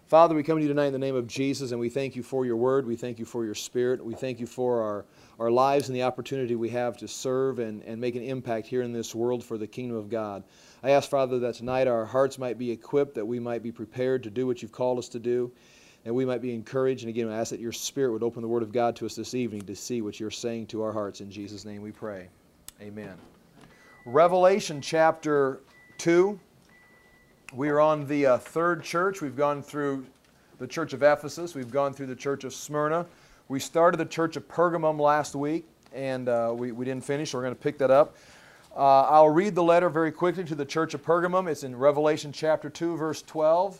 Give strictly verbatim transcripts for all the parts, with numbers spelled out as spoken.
Father, we come to you tonight in the name of Jesus, and we thank you for your word. We thank you for your spirit. We thank you for our, our lives and the opportunity we have to serve and, and make an impact here in this world for the kingdom of God. I ask, Father, that tonight our hearts might be equipped, that we might be prepared to do what you've called us to do, and we might be encouraged. And again, I ask that your spirit would open the word of God to us this evening to see what you're saying to our hearts. In Jesus' name we pray. Amen. Revelation chapter two. We are on the uh, third church. We've gone through the church of Ephesus. We've gone through the church of Smyrna. We started the church of Pergamum last week, and uh, we, we didn't finish, so we're going to pick that up. Uh, I'll read the letter very quickly to the church of Pergamum. It's in Revelation chapter two, verse twelve.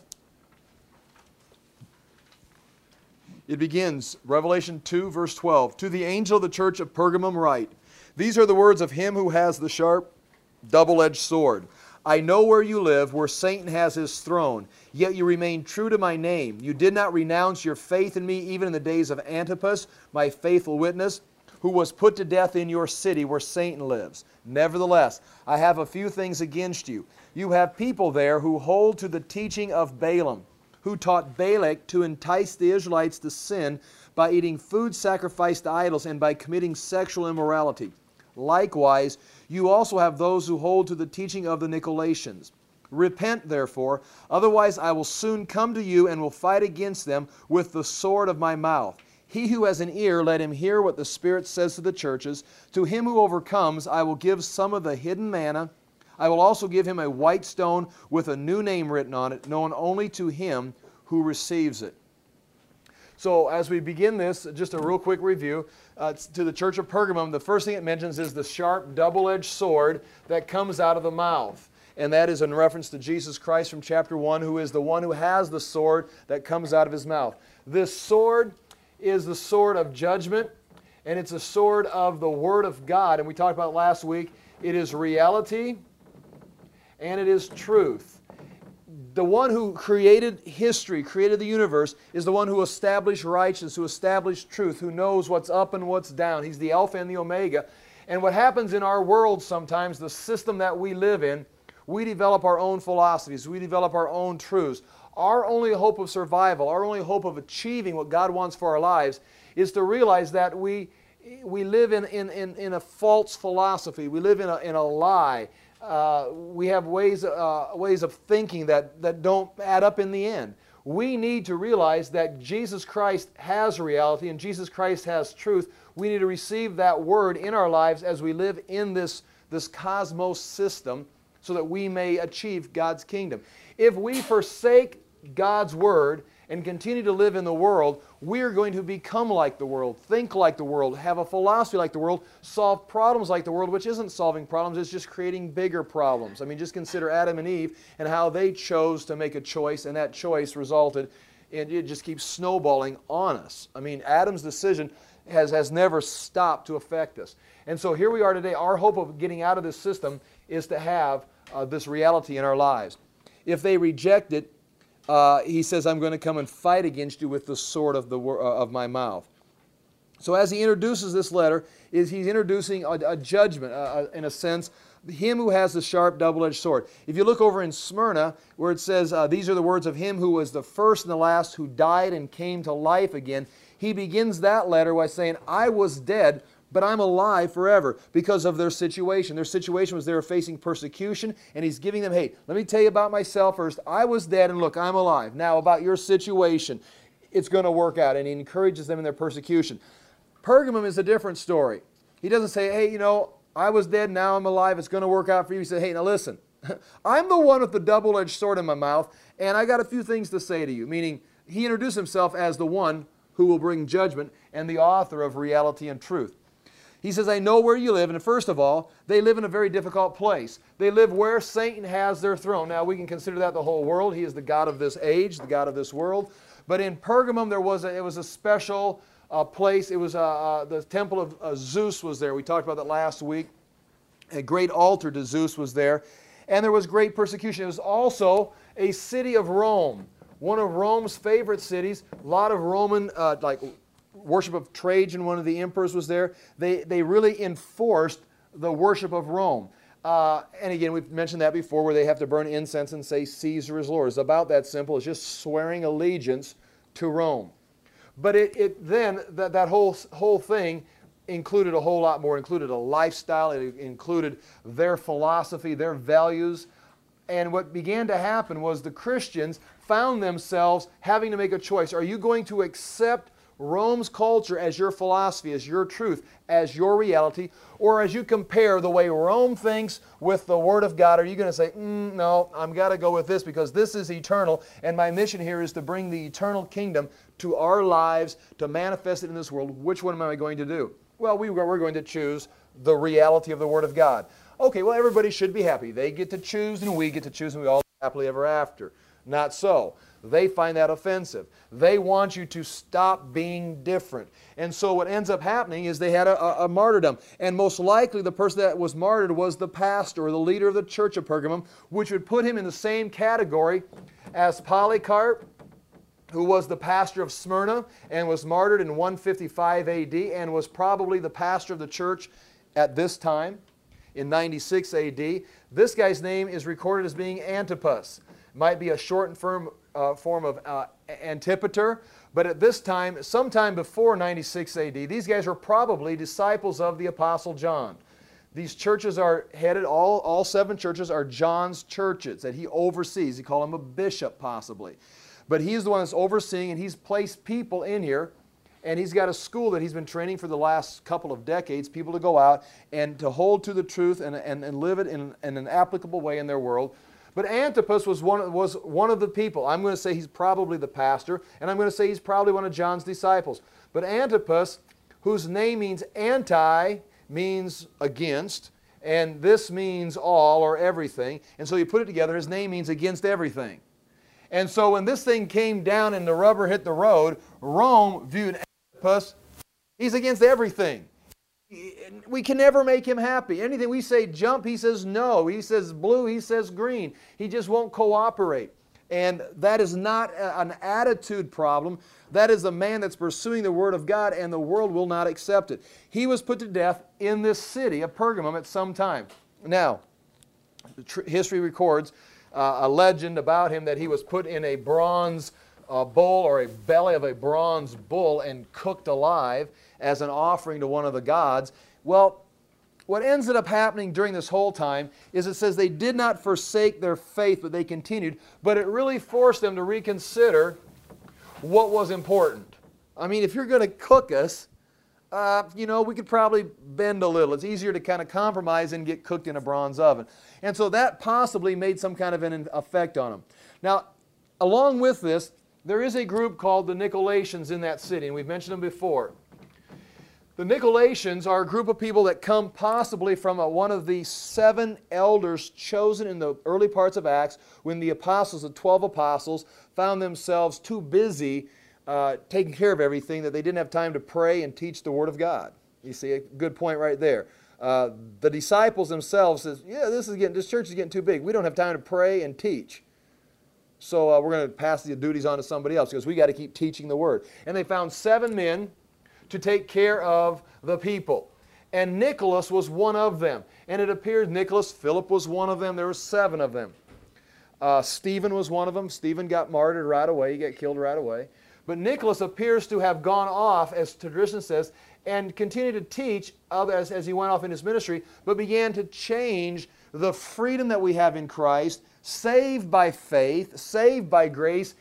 It begins, Revelation two, verse twelve. To the angel of the church of Pergamum write, these are the words of him who has the sharp, double-edged sword. I know where you live, where Satan has his throne, yet you remain true to my name. You did not renounce your faith in me even in the days of Antipas, my faithful witness, who was put to death in your city where Satan lives. Nevertheless, I have a few things against you. You have people there who hold to the teaching of Balaam, who taught Balak to entice the Israelites to sin by eating food sacrificed to idols and by committing sexual immorality. Likewise, you also have those who hold to the teaching of the Nicolaitans. Repent, therefore, otherwise I will soon come to you and will fight against them with the sword of my mouth. He who has an ear, let him hear what the Spirit says to the churches. To him who overcomes, I will give some of the hidden manna. I will also give him a white stone with a new name written on it, known only to him who receives it. So as we begin this, just a real quick review. Uh, to the church of Pergamum, the first thing it mentions is the sharp, double-edged sword that comes out of the mouth. And that is in reference to Jesus Christ from chapter one, who is the one who has the sword that comes out of his mouth. This sword is the sword of judgment, and it's a sword of the Word of God. And we talked about last week, it is reality and it is truth. The one who created history, created the universe, is the one who established righteousness, who established truth, who knows what's up and what's down. He's the Alpha and the Omega. And what happens in our world sometimes, the system that we live in, we develop our own philosophies, we develop our own truths. Our only hope of survival, our only hope of achieving what God wants for our lives is to realize that we, we live in, in, in, in a false philosophy. We live in a, in a lie. Uh, we have ways, uh, ways of thinking that, that don't add up in the end. We need to realize that Jesus Christ has reality and Jesus Christ has truth. We need to receive that word in our lives as we live in this, this cosmos system so that we may achieve God's kingdom. If we forsake God's word and continue to live in the world, we are going to become like the world, think like the world, have a philosophy like the world, solve problems like the world, which isn't solving problems, it's just creating bigger problems. I mean, just consider Adam and Eve and how they chose to make a choice, and that choice resulted in it just keeps snowballing on us. I mean, Adam's decision has, has never stopped to affect us. And so here we are today. Our hope of getting out of this system is to have uh, this reality in our lives. If they reject it, Uh, he says, I'm going to come and fight against you with the sword of, the, uh, of my mouth. So as he introduces this letter, is he's introducing a, a judgment, uh, in a sense, him who has the sharp double-edged sword. If you look over in Smyrna, where it says, uh, these are the words of him who was the first and the last, who died and came to life again, he begins that letter by saying, I was dead, but I'm alive forever because of their situation. Their situation was they were facing persecution, and he's giving them, hey, let me tell you about myself first. I was dead, and look, I'm alive. Now, about your situation, it's going to work out, and he encourages them in their persecution. Pergamum is a different story. He doesn't say, hey, you know, I was dead, now I'm alive, it's going to work out for you. He said, hey, now listen, I'm the one with the double-edged sword in my mouth, and I got a few things to say to you, meaning he introduced himself as the one who will bring judgment and the author of reality and truth. He says, I know where you live, and first of all, they live in a very difficult place. They live where Satan has their throne. Now, we can consider that the whole world. He is the God of this age, the God of this world. But in Pergamum, there was a, it was a special uh, place. It was uh, uh, the temple of uh, Zeus was there. We talked about that last week. A great altar to Zeus was there. And there was great persecution. It was also a city of Rome, one of Rome's favorite cities. A lot of Roman, uh, like, worship of Trajan, one of the emperors, was there. They, they really enforced the worship of Rome. Uh, and again, we've mentioned that before, where they have to burn incense and say Caesar is Lord. It's about that simple. It's just swearing allegiance to Rome. But it, it then, that, that whole, whole thing included a whole lot more. It included a lifestyle. It included their philosophy, their values. And what began to happen was the Christians found themselves having to make a choice. Are you going to accept Rome's culture as your philosophy, as your truth, as your reality, or as you compare the way Rome thinks with the Word of God, are you going to say, mm, no, I've got to go with this because this is eternal, and my mission here is to bring the eternal kingdom to our lives, to manifest it in this world. Which one am I going to do? Well, we, we're going to choose the reality of the Word of God. Okay, well, everybody should be happy. They get to choose, and we get to choose, and we all live happily ever after. Not so. They find that offensive. They want you to stop being different. And so what ends up happening is they had a, a, a martyrdom. And most likely the person that was martyred was the pastor or the leader of the church of Pergamum, which would put him in the same category as Polycarp, who was the pastor of Smyrna and was martyred in one fifty-five A D and was probably the pastor of the church at this time in ninety-six A D. This guy's name is recorded as being Antipas. Might be a shortened form, uh, form of uh, Antipater, but at this time, sometime before ninety-six A D, these guys were probably disciples of the Apostle John. These churches are headed, all, all seven churches are John's churches that he oversees. He called him a bishop possibly. But he's the one that's overseeing, and he's placed people in here, and he's got a school that he's been training for the last couple of decades, people to go out and to hold to the truth and, and, and live it in, in an applicable way in their world. But Antipas was one, was one of the people. I'm going to say he's probably the pastor, and I'm going to say he's probably one of John's disciples. But Antipas, whose name means anti, means against, and this means all or everything. And so you put it together, his name means against everything. And so when this thing came down and the rubber hit the road, Rome viewed Antipas, he's against everything. We can never make him happy. Anything we say jump, he says no. He says blue, he says green. He just won't cooperate. And that is not an attitude problem. That is a man that's pursuing the Word of God, and the world will not accept it. He was put to death in this city of Pergamum at some time. Now, history records uh, a legend about him that he was put in a bronze uh, bull or a belly of a bronze bull and cooked alive as an offering to one of the gods. Well, what ends up happening during this whole time is it says they did not forsake their faith, but they continued. But it really forced them to reconsider what was important. I mean, if you're going to cook us, uh, you know, we could probably bend a little. It's easier to kind of compromise and get cooked in a bronze oven. And so that possibly made some kind of an effect on them. Now, along with this, there is a group called the Nicolaitans in that city, and we've mentioned them before. The Nicolaitans are a group of people that come possibly from a, one of the seven elders chosen in the early parts of Acts when the apostles, the twelve apostles, found themselves too busy uh, taking care of everything that they didn't have time to pray and teach the Word of God. You see, a good point right there. Uh, the disciples themselves says, yeah, this is getting, this church is getting too big. We don't have time to pray and teach. So uh, we're going to pass the duties on to somebody else because we got to keep teaching the Word. And they found seven men to take care of the people. And Nicholas was one of them. And it appears Nicholas, Philip was one of them. There were seven of them. Uh, Stephen was one of them. Stephen got martyred right away. He got killed right away. But Nicholas appears to have gone off, as tradition says, and continued to teach others as he went off in his ministry, but began to change the freedom that we have in Christ, saved by faith, saved by grace,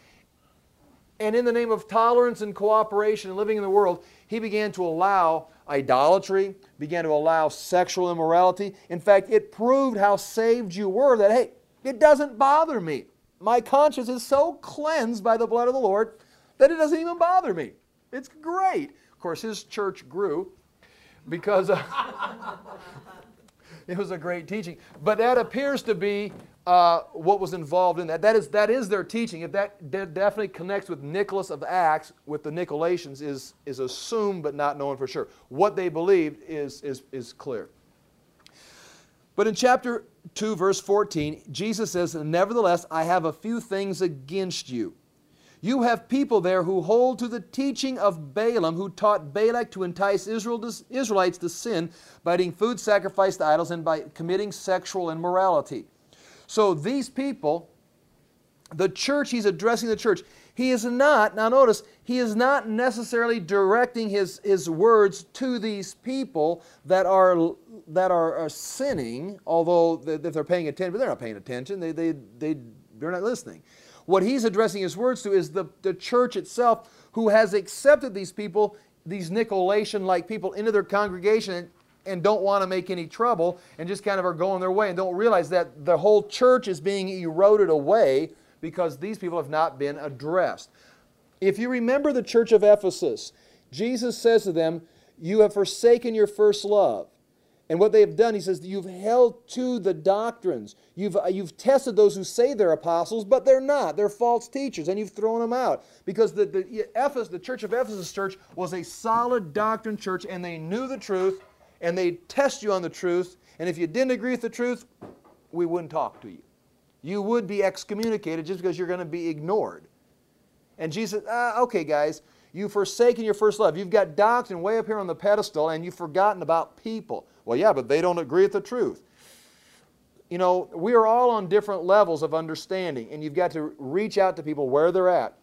and in the name of tolerance and cooperation and living in the world, he began to allow idolatry, began to allow sexual immorality. In fact, it proved how saved you were that, hey, it doesn't bother me. My conscience is so cleansed by the blood of the Lord that it doesn't even bother me. It's great. Of course, his church grew because uh, it was a great teaching. But that appears to be Uh, what was involved in that. That is, that is their teaching. If that de definitely connects with Nicholas of Acts, with the Nicolaitans, is, is assumed but not known for sure. What they believed is, is, is clear. But in chapter two, verse fourteen, Jesus says, nevertheless, I have a few things against you. You have people there who hold to the teaching of Balaam, who taught Balak to entice Israel to, Israelites to sin by eating food sacrificed to idols and by committing sexual immorality. So these people, the church, he's addressing the church. He is not, now notice, he is not necessarily directing his, his words to these people that are, that are, are sinning, although they, if they're paying attention, but they're not paying attention, they, they, they, they're not listening. What he's addressing his words to is the, the church itself, who has accepted these people, these Nicolaitan-like people, into their congregation and, and don't want to make any trouble and just kind of are going their way and don't realize that the whole church is being eroded away because these people have not been addressed. If you remember the church of Ephesus, Jesus says to them, you have forsaken your first love. And what they have done, he says, you've held to the doctrines. You've, uh, you've tested those who say they're apostles, but they're not. They're false teachers, and you've thrown them out. Because the, the, Ephes, the church of Ephesus church was a solid doctrine church, and they knew the truth, and they'd test you on the truth. And if you didn't agree with the truth, we wouldn't talk to you. You would be excommunicated just because you're going to be ignored. And Jesus said, ah, okay, guys, you've forsaken your first love. You've got doctrine way up here on the pedestal, and you've forgotten about people. Well, yeah, but they don't agree with the truth. You know, we are all on different levels of understanding, and you've got to reach out to people where they're at.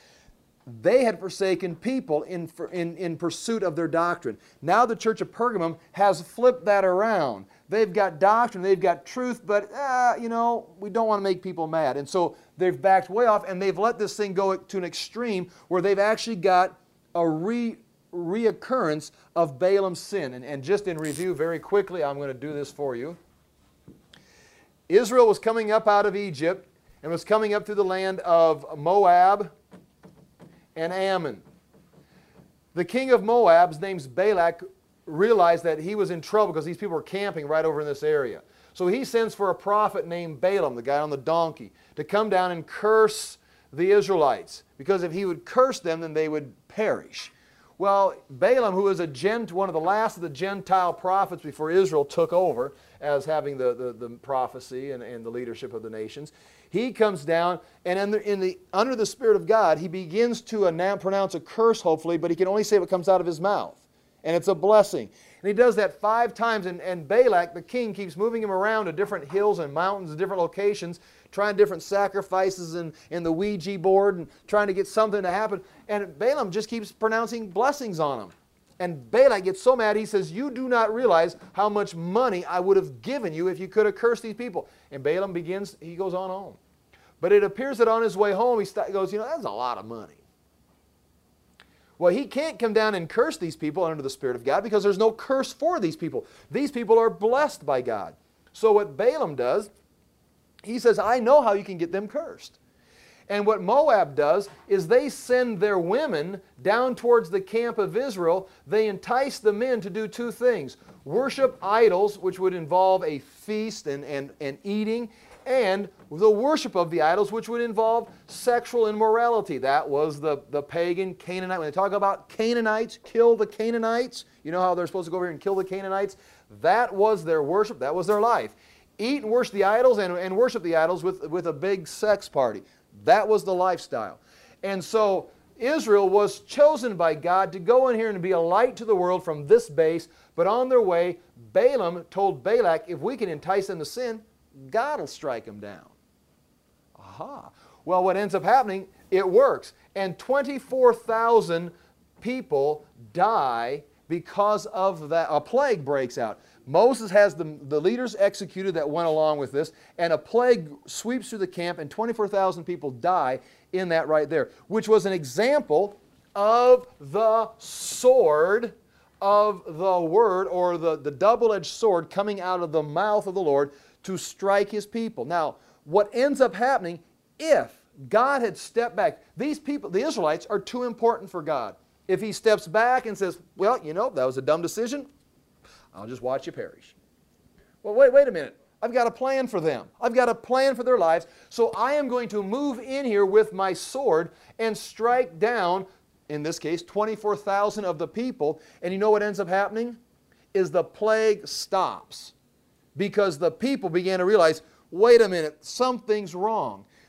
They had forsaken people in, in, in pursuit of their doctrine. Now the church of Pergamum has flipped that around. They've got doctrine, they've got truth, but, uh, you know, we don't want to make people mad. And so they've backed way off, and they've let this thing go to an extreme where they've actually got a re reoccurrence of Balaam's sin. And, and just in review, very quickly, I'm going to do this for you. Israel was coming up out of Egypt and was coming up through the land of Moab and Ammon. The king of Moab's name's Balak realized that he was in trouble because these people were camping right over in this area. So he sends for a prophet named Balaam, the guy on the donkey, to come down and curse the Israelites. Because if he would curse them, then they would perish. Well, Balaam, who was a Gent, one of the last of the Gentile prophets before Israel took over as having the, the, the prophecy and, and the leadership of the nations, he comes down and in the, in the, under the Spirit of God, he begins to announce, pronounce a curse, hopefully, but he can only say what comes out of his mouth. And it's a blessing. And he does that five times, and, and Balak, the king, keeps moving him around to different hills and mountains and different locations, trying different sacrifices in, in the Ouija board and trying to get something to happen. And Balaam just keeps pronouncing blessings on him. And Balak gets so mad, he says, you do not realize how much money I would have given you if you could have cursed these people. And Balaam begins, he goes on home. But it appears that on his way home, he goes, you know, that's a lot of money. Well, he can't come down and curse these people under the Spirit of God because there's no curse for these people. These people are blessed by God. So what Balaam does, he says, I know how you can get them cursed. And what Moab does is they send their women down towards the camp of Israel. They entice the men to do two things. Worship idols, which would involve a feast and, and, and eating, and the worship of the idols, which would involve sexual immorality. That was the, the pagan Canaanite. When they talk about Canaanites, kill the Canaanites, you know how they're supposed to go over here and kill the Canaanites? That was their worship. That was their life. Eat and worship the idols and, and worship the idols with, with a big sex party. That was the lifestyle. And so Israel was chosen by God to go in here and be a light to the world from this base. But on their way, Balaam told Balak, if we can entice them to sin, God will strike them down. Aha. Well, what ends up happening, it works. And twenty-four thousand people die because of that. A plague breaks out. Moses has the, the leaders executed that went along with this, and a plague sweeps through the camp, and twenty-four thousand people die in that right there, which was an example of the sword of the word, or the, the double-edged sword coming out of the mouth of the Lord to strike His people. Now, what ends up happening, if God had stepped back, these people, the Israelites, are too important for God. If He steps back and says, well, you know, that was a dumb decision, I'll just watch you perish. Well, wait, wait a minute. I've got a plan for them. I've got a plan for their lives, so I am going to move in here with my sword and strike down, in this case, twenty-four thousand of the people. And you know what ends up happening? Is the plague stops. Because the people began to realize, wait a minute, something's wrong.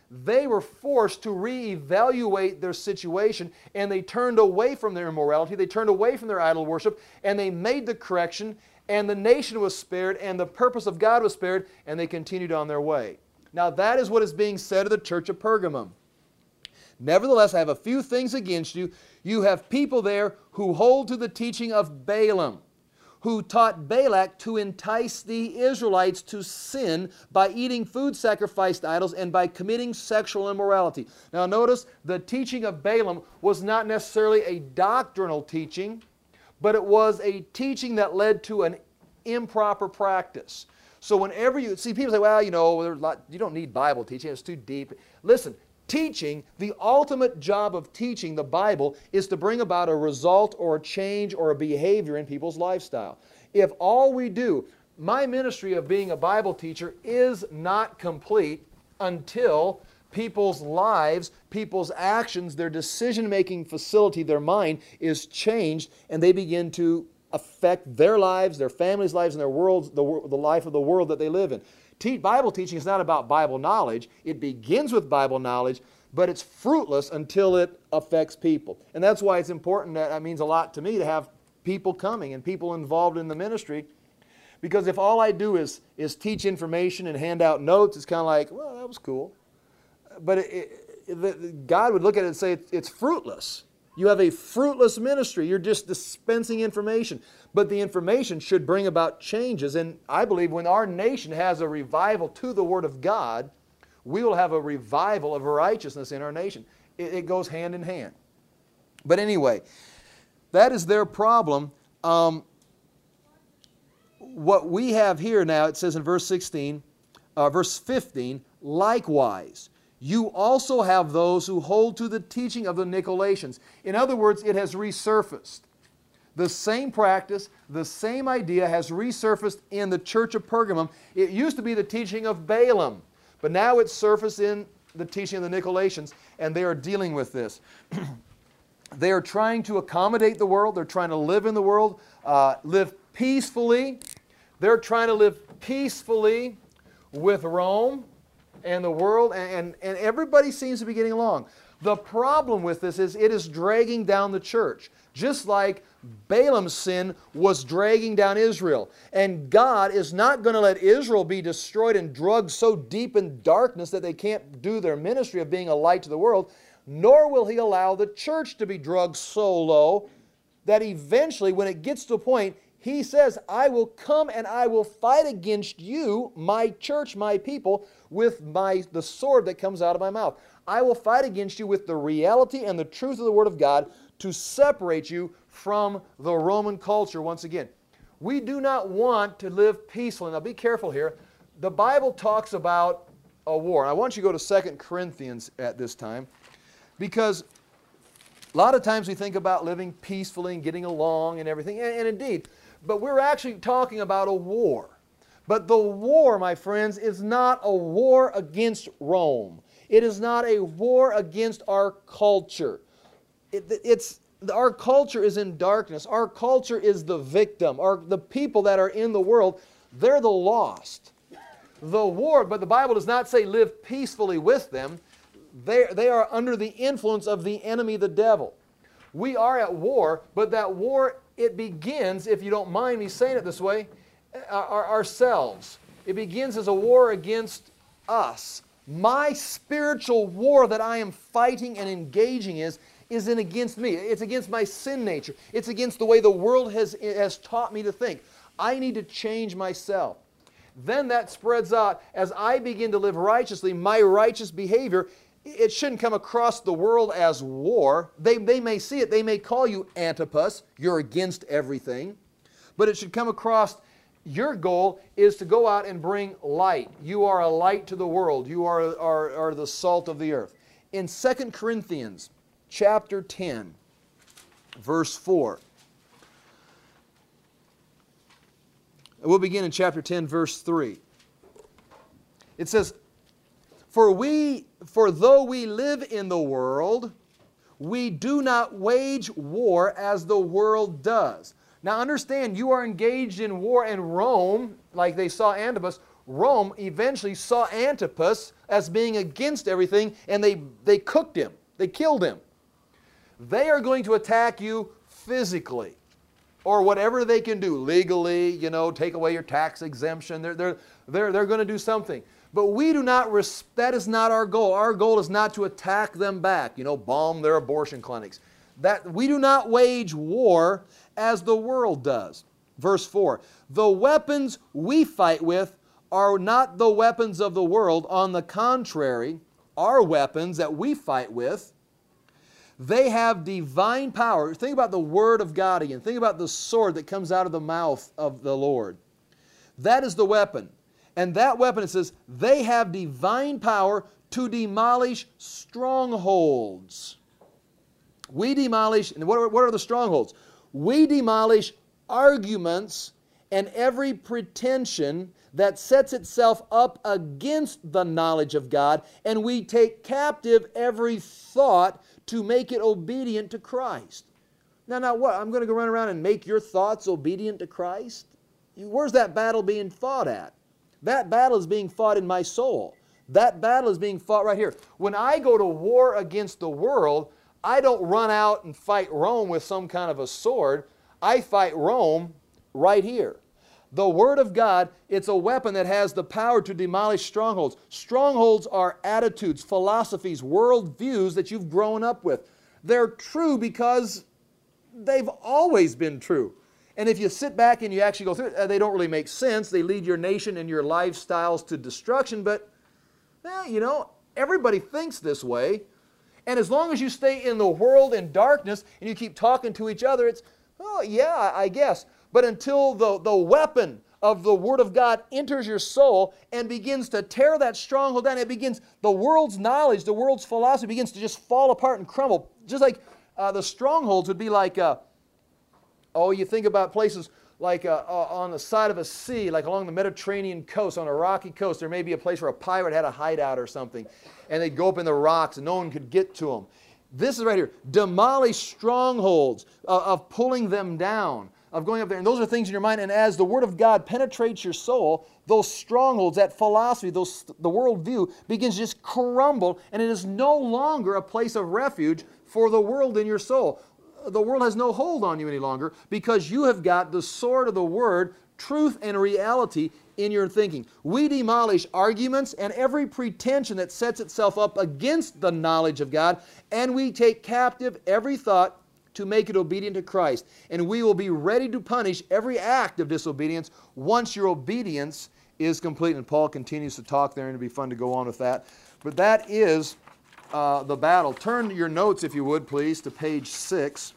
they were forced to reevaluate their situation, and they turned away from their immorality, they turned away from their idol worship, and they made the correction, and the nation was spared, and the purpose of God was spared, and they continued on their way. Now that is what is being said of the church of Pergamum. Nevertheless, I have a few things against you. You have people there who hold to the teaching of Balaam, who taught Balak to entice the Israelites to sin by eating food sacrificed to idols and by committing sexual immorality. Now notice, the teaching of Balaam was not necessarily a doctrinal teaching, but it was a teaching that led to an improper practice. So whenever you see people say, well, you know, there's a lot, you don't need Bible teaching, it's too deep. Listen, teaching, the ultimate job of teaching the Bible is to bring about a result or a change or a behavior in people's lifestyle. If all we do, my ministry of being a Bible teacher is not complete until people's lives, people's actions, their decision-making facility, their mind is changed, and they begin to affect their lives, their families' lives, and their worlds, the, the life of the world that they live in. Te- Bible teaching is not about Bible knowledge. It begins with Bible knowledge, but it's fruitless until it affects people. And that's why it's important, that it means a lot to me to have people coming and people involved in the ministry. Because if all I do is, is teach information and hand out notes, it's kind of like, well, that was cool. But it, it, the, God would look at it and say, it's, it's fruitless. You have a fruitless ministry. You're just dispensing information. But the information should bring about changes. And I believe when our nation has a revival to the Word of God, we will have a revival of righteousness in our nation. It, it goes hand in hand. But anyway, that is their problem. Um, what we have here now, it says in verse sixteen, uh, verse fifteen, likewise, you also have those who hold to the teaching of the Nicolaitans. In other words, it has resurfaced. The same practice, the same idea has resurfaced in the church of Pergamum. It used to be the teaching of Balaam, but now it's surfaced in the teaching of the Nicolaitans, and they are dealing with this. They are trying to accommodate the world. They're trying to live in the world, uh, live peacefully. They're trying to live peacefully with Rome and the world, and, and, and everybody seems to be getting along. The problem with this is it is dragging down the church, just like Balaam's sin was dragging down Israel. And God is not going to let Israel be destroyed and drugged so deep in darkness that they can't do their ministry of being a light to the world, nor will He allow the church to be drugged so low that eventually, when it gets to a point, He says, I will come and I will fight against you, my church, my people, with my, the sword that comes out of my mouth. I will fight against you with the reality and the truth of the Word of God to separate you from the Roman culture once again. We do not want to live peacefully. Now be careful here. The Bible talks about a war. And I want you to go to Second Corinthians at this time, because a lot of times we think about living peacefully and getting along and everything, and, and indeed, but we're actually talking about a war. But the war, my friends, is not a war against Rome. It is not a war against our culture. It, it's, our culture is in darkness. Our culture is the victim. Our, the people that are in the world, they're the lost. The war, but the Bible does not say live peacefully with them. They, they are under the influence of the enemy, the devil. We are at war, but that war, it begins, if you don't mind me saying it this way, our, ourselves. It begins as a war against us. My spiritual war that I am fighting and engaging is, is in against me. It's against my sin nature. It's against the way the world has, has taught me to think. I need to change myself. Then that spreads out. As I begin to live righteously, my righteous behavior, it shouldn't come across the world as war. They, they may see it. They may call you Antipas. You're against everything. But it should come across, your goal is to go out and bring light. You are a light to the world. You are, are, are the salt of the earth. In Second Corinthians chapter ten, verse four. We'll begin in chapter ten, verse three. It says, For we, for though we live in the world, we do not wage war as the world does. Now understand, you are engaged in war, and Rome, like they saw Antipas, Rome eventually saw Antipas as being against everything, and they, they cooked him. They killed him. They are going to attack you physically, or whatever they can do legally, you know, take away your tax exemption. They're, they're, they're, they're going to do something. But we do not, res- that is not our goal. Our goal is not to attack them back, you know, bomb their abortion clinics. That we do not wage war as the world does. Verse four, the weapons we fight with are not the weapons of the world. On the contrary, our weapons that we fight with, they have divine power. Think about the Word of God again. Think about the sword that comes out of the mouth of the Lord. That is the weapon. And that weapon, it says, they have divine power to demolish strongholds. We demolish, and what are, what are the strongholds? We demolish arguments and every pretension that sets itself up against the knowledge of God, and we take captive every thought to make it obedient to Christ. Now, now what? I'm going to go run around and make your thoughts obedient to Christ? Where's that battle being fought at? That battle is being fought in my soul. That battle is being fought right here. When I go to war against the world, I don't run out and fight Rome with some kind of a sword. I fight Rome right here. The Word of God, it's a weapon that has the power to demolish strongholds. Strongholds are attitudes, philosophies, worldviews that you've grown up with. They're true because they've always been true. And if you sit back and you actually go through it, they don't really make sense. They lead your nation and your lifestyles to destruction. But, well, you know, everybody thinks this way. And as long as you stay in the world in darkness and you keep talking to each other, it's, oh, yeah, I guess. But until the, the weapon of the Word of God enters your soul and begins to tear that stronghold down, it begins, the world's knowledge, the world's philosophy begins to just fall apart and crumble. Just like uh, the strongholds would be like, uh, oh, you think about places like uh, uh, on the side of a sea, like along the Mediterranean coast, on a rocky coast, there may be a place where a pirate had a hideout or something, and they'd go up in the rocks and no one could get to them. This is right here. Demolish strongholds, uh, of pulling them down, of going up there. And those are things in your mind. And as the Word of God penetrates your soul, those strongholds, that philosophy, those, the worldview begins to just crumble, and it is no longer a place of refuge for the world in your soul. The world has no hold on you any longer because you have got the sword of the Word, truth and reality in your thinking. We demolish arguments and every pretension that sets itself up against the knowledge of God, and we take captive every thought to make it obedient to Christ. And we will be ready to punish every act of disobedience once your obedience is complete. And Paul continues to talk there, and it'll be fun to go on with that. But that is uh, the battle. Turn your notes, if you would, please, to page six.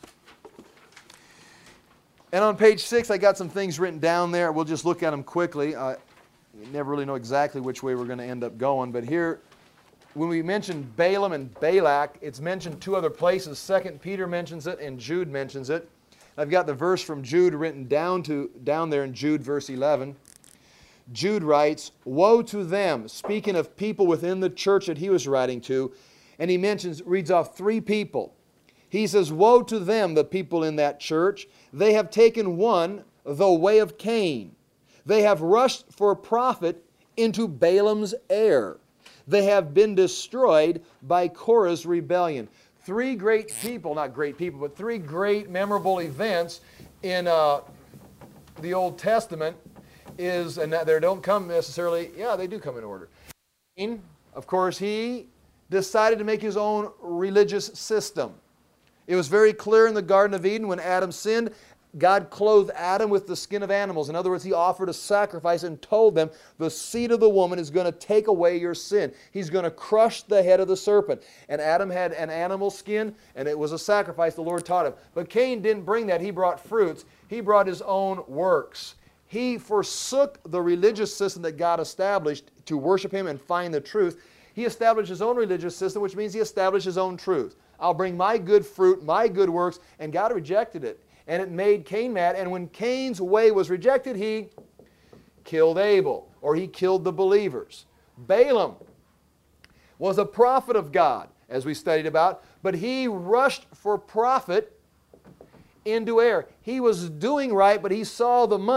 And on page six, I got some things written down there. We'll just look at them quickly. Uh, you never really know exactly which way we're going to end up going. But here, when we mention Balaam and Balak, it's mentioned two other places. Second Peter mentions it, and Jude mentions it. I've got the verse from Jude written down, to, down there in Jude, verse eleven. Jude writes, "Woe to them," speaking of people within the church that he was writing to. And he mentions, reads off three people. He says, "Woe to them," the people in that church. "They have taken one, the way of Cain. They have rushed for profit into Balaam's error. They have been destroyed by Korah's rebellion." Three great people, not great people, but three great memorable events in uh, the Old Testament is, and they don't come necessarily, yeah, they do come in order. Cain, of course, he decided to make his own religious system. It was very clear in the Garden of Eden when Adam sinned, God clothed Adam with the skin of animals. In other words, he offered a sacrifice and told them, the seed of the woman is going to take away your sin. He's going to crush the head of the serpent. And Adam had an animal skin, and it was a sacrifice the Lord taught him. But Cain didn't bring that. He brought fruits. He brought his own works. He forsook the religious system that God established to worship Him and find the truth. He established his own religious system, which means he established his own truth. I'll bring my good fruit, my good works, and God rejected it. And it made Cain mad. And when Cain's way was rejected, he killed Abel, or he killed the believers. Balaam was a prophet of God, as we studied about, but he rushed for profit into error. He was doing right, but he saw the money.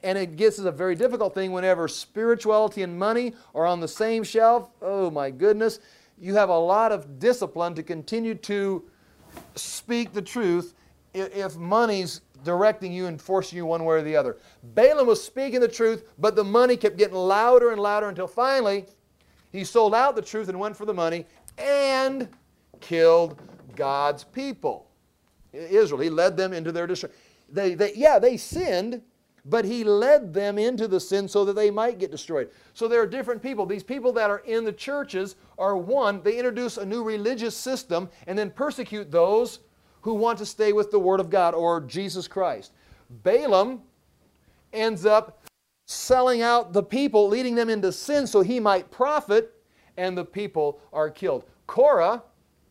And it gets is a very difficult thing whenever spirituality and money are on the same shelf. Oh my goodness. You have a lot of discipline to continue to speak the truth if money's directing you and forcing you one way or the other. Balaam was speaking the truth, but the money kept getting louder and louder until finally he sold out the truth and went for the money and killed God's people. Israel, he led them into their destruction. They, they, yeah, they sinned, but he led them into the sin so that they might get destroyed. So there are different people. These people that are in the churches are one, they introduce a new religious system and then persecute those who want to stay with the Word of God or Jesus Christ. Balaam ends up selling out the people, leading them into sin so he might profit, and the people are killed. Korah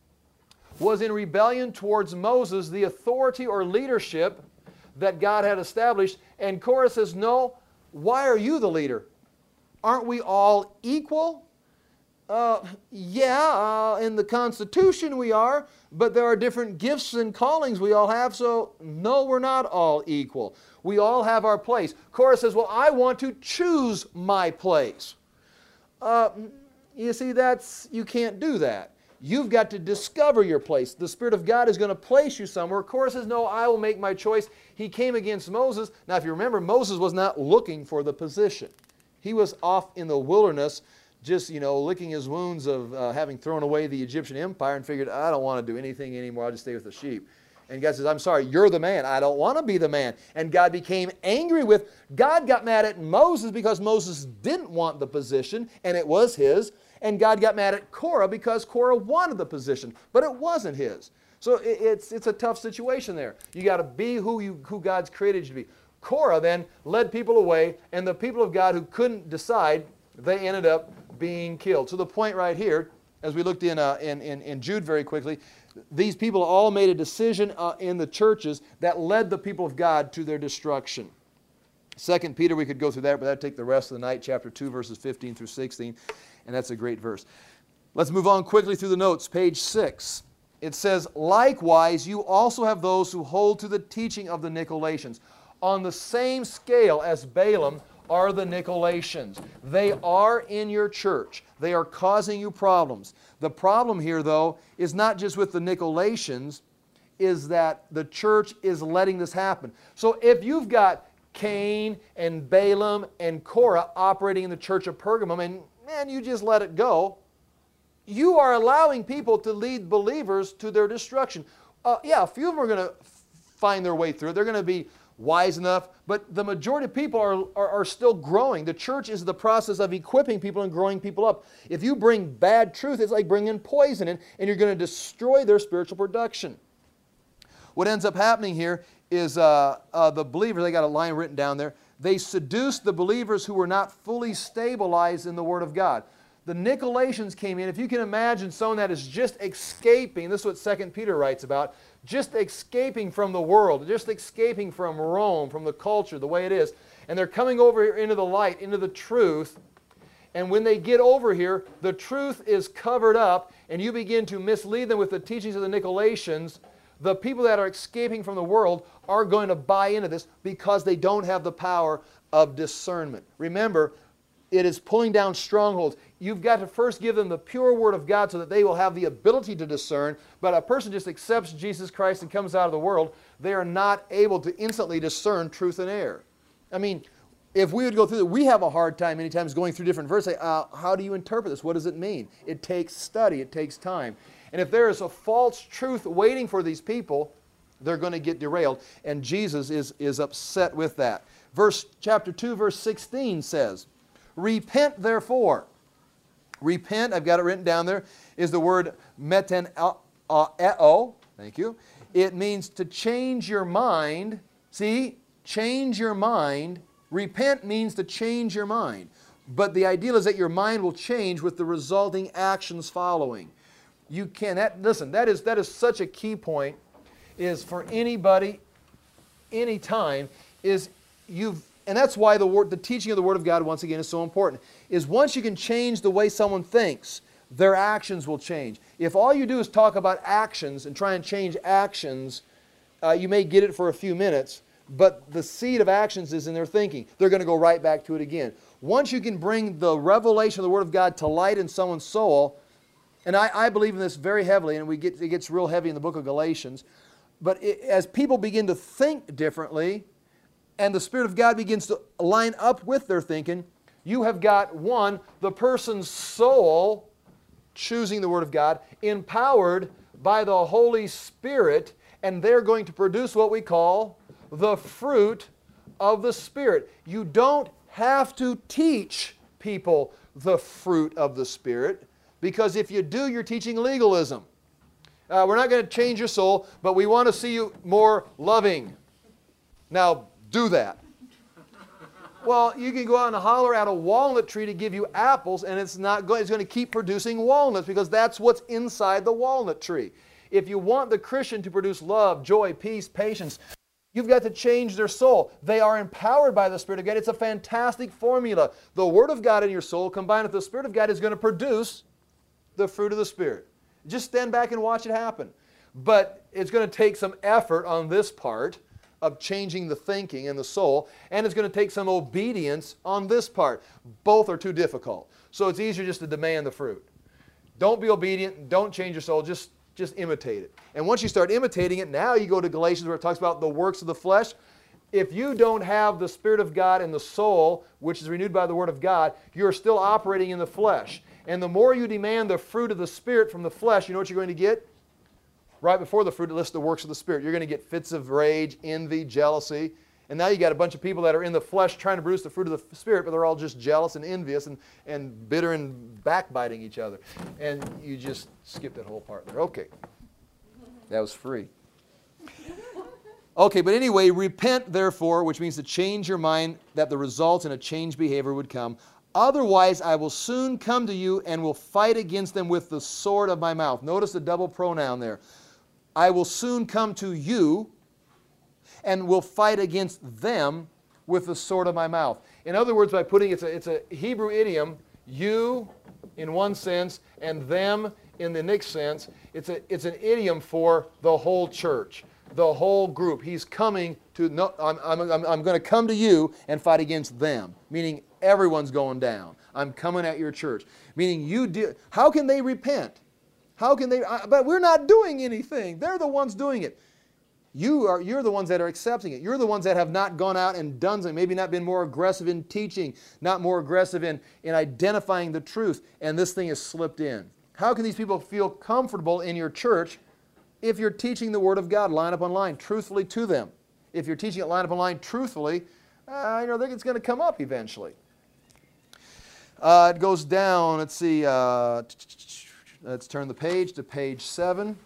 was in rebellion towards Moses, the authority or leadership that God had established, and Korah says, no, why are you the leader? Aren't we all equal? Uh, yeah, uh, in the Constitution we are, but there are different gifts and callings we all have, so no, we're not all equal. We all have our place. Korah says, well, I want to choose my place. Uh, you see, that's, you can't do that. You've got to discover your place. The Spirit of God is going to place you somewhere. Korah says, no, I will make my choice. He came against Moses. Now, if you remember, Moses was not looking for the position. He was off in the wilderness just, you know, licking his wounds of uh, having thrown away the Egyptian empire and figured, I don't want to do anything anymore. I'll just stay with the sheep. And God says, I'm sorry, you're the man. I don't want to be the man. And God became angry with, God got mad at Moses because Moses didn't want the position, and it was his. And God got mad at Korah because Korah wanted the position, but it wasn't his. So it, it's, it's a tough situation there. You got to be who, you, who God's created you to be. Korah then led people away, and the people of God who couldn't decide, they ended up being killed. So the point right here, as we looked in, uh, in, in, in Jude very quickly, these people all made a decision uh, in the churches that led the people of God to their destruction. Second Peter, we could go through that, but that'd take the rest of the night, chapter two, verses fifteen through sixteen, and that's a great verse. Let's move on quickly through the notes, page six. It says, likewise, you also have those who hold to the teaching of the Nicolaitans. On the same scale as Balaam are the Nicolaitans. They are in your church. They are causing you problems. The problem here, though, is not just with the Nicolaitans, is that the church is letting this happen. So if you've got Cain and Balaam and Korah operating in the church of Pergamum, and man, you just let it go, you are allowing people to lead believers to their destruction. Uh, yeah, a few of them are going to find their way through it. They're going to be wise enough, but the majority of people are, are, are still growing. The church is the process of equipping people and growing people up. If you bring bad truth, it's like bringing poison in, and you're going to destroy their spiritual production. What ends up happening here is uh, uh, the believers, they got a line written down there, they seduced the believers who were not fully stabilized in the Word of God. The Nicolaitans came in. If you can imagine someone that is just escaping, this is what Second Peter writes about, just escaping from the world, just escaping from Rome, from the culture, the way it is, and they're coming over here into the light, into the truth, and when they get over here, the truth is covered up, and you begin to mislead them with the teachings of the Nicolaitans. The people that are escaping from the world are going to buy into this because they don't have the power of discernment. Remember, it is pulling down strongholds. You've got to first give them the pure Word of God so that they will have the ability to discern. But a person just accepts Jesus Christ and comes out of the world, they are not able to instantly discern truth and error. I mean, if we would go through it, we have a hard time many times going through different verses. Uh, how do you interpret this? What does it mean? It takes study. It takes time. And if there is a false truth waiting for these people, they're going to get derailed. And Jesus is, is upset with that. Verse, chapter two, verse sixteen says, repent therefore. Repent, I've got it written down there, is the word metaneo. Thank you. It means to change your mind. See, change your mind. Repent means to change your mind. But the ideal is that your mind will change with the resulting actions following. You can, that, listen, that is, that is such a key point, is for anybody, anytime, is you've, and that's why the word, the teaching of the Word of God, once again, is so important, is once you can change the way someone thinks, their actions will change. If all you do is talk about actions and try and change actions, uh, you may get it for a few minutes, but the seed of actions is in their thinking. They're going to go right back to it again. Once you can bring the revelation of the Word of God to light in someone's soul, and I, I believe in this very heavily, and we get, it gets real heavy in the book of Galatians, but it, as people begin to think differently, and the Spirit of God begins to line up with their thinking, you have got, one, the person's soul choosing the Word of God, empowered by the Holy Spirit, and they're going to produce what we call the fruit of the Spirit. You don't have to teach people the fruit of the Spirit, because if you do, you're teaching legalism. Uh, we're not going to change your soul, but we want to see you more loving. Now, do that. Well, you can go out and holler at a walnut tree to give you apples, and it's not going, it's going to keep producing walnuts, because that's what's inside the walnut tree. If you want the Christian to produce love, joy, peace, patience, you've got to change their soul. They are empowered by the Spirit of God. It's a fantastic formula. The Word of God in your soul combined with the Spirit of God is going to produce the fruit of the Spirit. Just stand back and watch it happen. But it's going to take some effort on this part of changing the thinking and the soul, and it's going to take some obedience on this part. Both are too difficult. So it's easier just to demand the fruit. Don't be obedient. Don't change your soul. Just, just imitate it. And once you start imitating it, now you go to Galatians where it talks about the works of the flesh. If you don't have the Spirit of God in the soul, which is renewed by the Word of God, you're still operating in the flesh. And the more you demand the fruit of the Spirit from the flesh, you know what you're going to get? Right before the fruit, it lists the works of the Spirit. You're going to get fits of rage, envy, jealousy. And now you got a bunch of people that are in the flesh trying to produce the fruit of the Spirit, but they're all just jealous and envious and, and bitter and backbiting each other. And you just skip that whole part there. Okay. That was free. Okay, but anyway, repent therefore, which means to change your mind, that the results in a changed behavior would come. Otherwise, I will soon come to you and will fight against them with the sword of my mouth. Notice the double pronoun there. I will soon come to you and will fight against them with the sword of my mouth. In other words, by putting, it's a, it's a Hebrew idiom, you in one sense and them in the next sense. It's, a, it's an idiom for the whole church, the whole group. He's coming to, no, I'm, I'm, I'm, I'm going to come to you and fight against them, meaning everyone's going down. I'm coming at your church. Meaning you do, how can they repent? How can they, uh, but we're not doing anything. They're the ones doing it. You are, you're the ones that are accepting it. You're the ones that have not gone out and done something, maybe not been more aggressive in teaching, not more aggressive in, in identifying the truth, and this thing has slipped in. How can these people feel comfortable in your church if you're teaching the Word of God line upon line, truthfully to them? If you're teaching it line upon line truthfully, uh, you know, it's going to come up eventually. Uh, it goes down, let's see, uh, let's turn the page to page seven.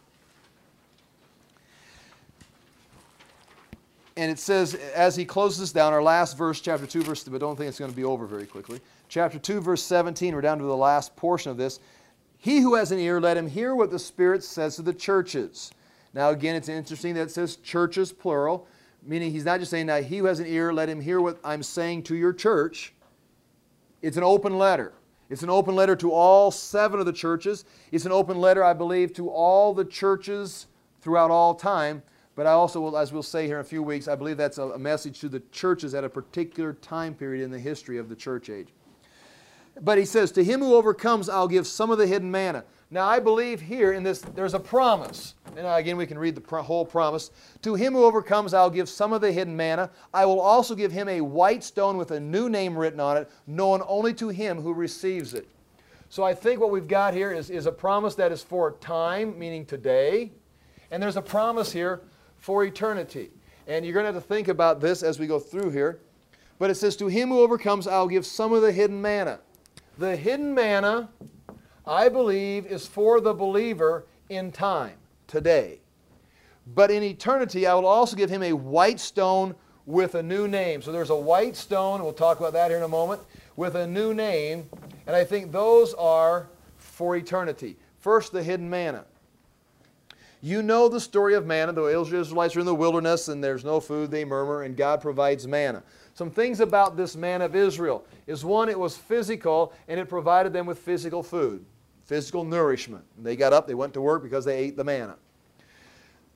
And it says, as he closes this down, our last verse, chapter two, verse, but don't think it's going to be over very quickly. Chapter two, verse seventeen, we're down to the last portion of this. He who has an ear, let him hear what the Spirit says to the churches. Now again, it's interesting that it says churches, plural, meaning he's not just saying, now he who has an ear, let him hear what I'm saying to your church. It's an open letter. It's an open letter to all seven of the churches. It's an open letter, I believe, to all the churches throughout all time. But I also will, as we'll say here in a few weeks, I believe that's a message to the churches at a particular time period in the history of the church age. But he says, to him who overcomes, I'll give some of the hidden manna. Now I believe here in this, there's a promise. And again, we can read the pro- whole promise. To him who overcomes, I'll give some of the hidden manna. I will also give him a white stone with a new name written on it, known only to him who receives it. So I think what we've got here is, is a promise that is for time, meaning today. And there's a promise here for eternity. And you're going to have to think about this as we go through here. But it says, to him who overcomes, I'll give some of the hidden manna. The hidden manna, I believe, is for the believer in time, today. But in eternity, I will also give him a white stone with a new name. So there's a white stone, we'll talk about that here in a moment, with a new name. And I think those are for eternity. First, the hidden manna. You know the story of manna. The Israelites are in the wilderness and there's no food, they murmur, and God provides manna. Some things about this manna of Israel is, one, it was physical and it provided them with physical food, physical nourishment. And they got up, they went to work because they ate the manna.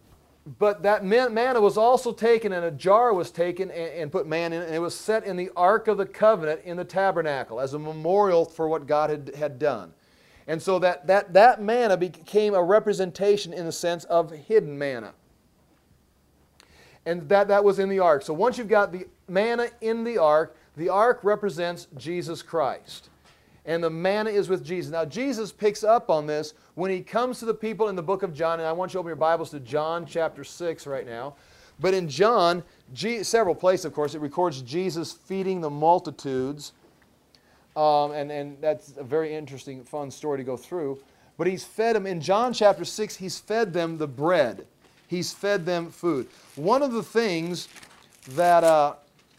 But that manna was also taken, and a jar was taken and, and put manna in it, and it was set in the Ark of the Covenant in the tabernacle as a memorial for what God had, had done. And so that, that, that manna became a representation in the sense of hidden manna. And that, that was in the ark. So once you've got the manna in the ark, the ark represents Jesus Christ. And the manna is with Jesus. Now Jesus picks up on this when he comes to the people in the book of John. And I want you to open your Bibles to John chapter six right now. But in John, G- several places, of course, it records Jesus feeding the multitudes. Um, and, and that's a very interesting, fun story to go through. But he's fed them, in John chapter six, he's fed them the bread. He's fed them food. One of the things that, uh,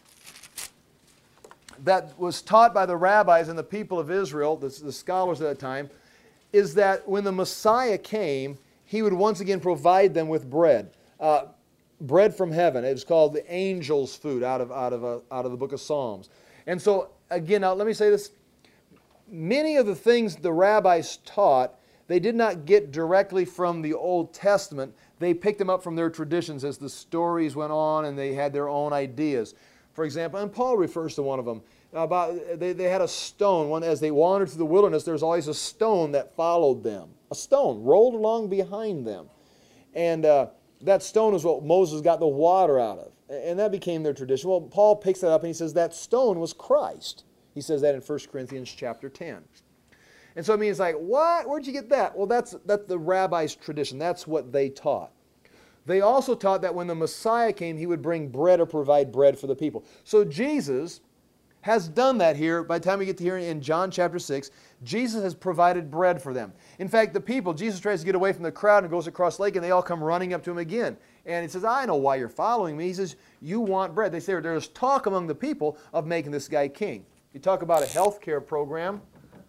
that was taught by the rabbis and the people of Israel, the, the scholars at that time, is that when the Messiah came, he would once again provide them with bread. Uh, bread from heaven. It was called the angel's food out of, out of, uh, out of the book of Psalms. And so, again, now let me say this. Many of the things the rabbis taught, they did not get directly from the Old Testament. They picked them up from their traditions as the stories went on, and they had their own ideas. For example, and Paul refers to one of them. About they, they had a stone. One, as they wandered through the wilderness, there's always a stone that followed them. A stone rolled along behind them. And uh, that stone is what Moses got the water out of. And that became their tradition. Well, Paul picks that up and he says that stone was Christ. He says that in First Corinthians chapter ten. And so it means like, what? Where'd you get that? Well, that's, that's the rabbi's tradition. That's what they taught. They also taught that when the Messiah came, he would bring bread or provide bread for the people. So Jesus has done that here. By the time we get to here in John chapter six, Jesus has provided bread for them. In fact, the people, Jesus tries to get away from the crowd and goes across the lake, and they all come running up to him again. And he says, I know why you're following me. He says, you want bread. They say there's talk among the people of making this guy king. You talk about a health care program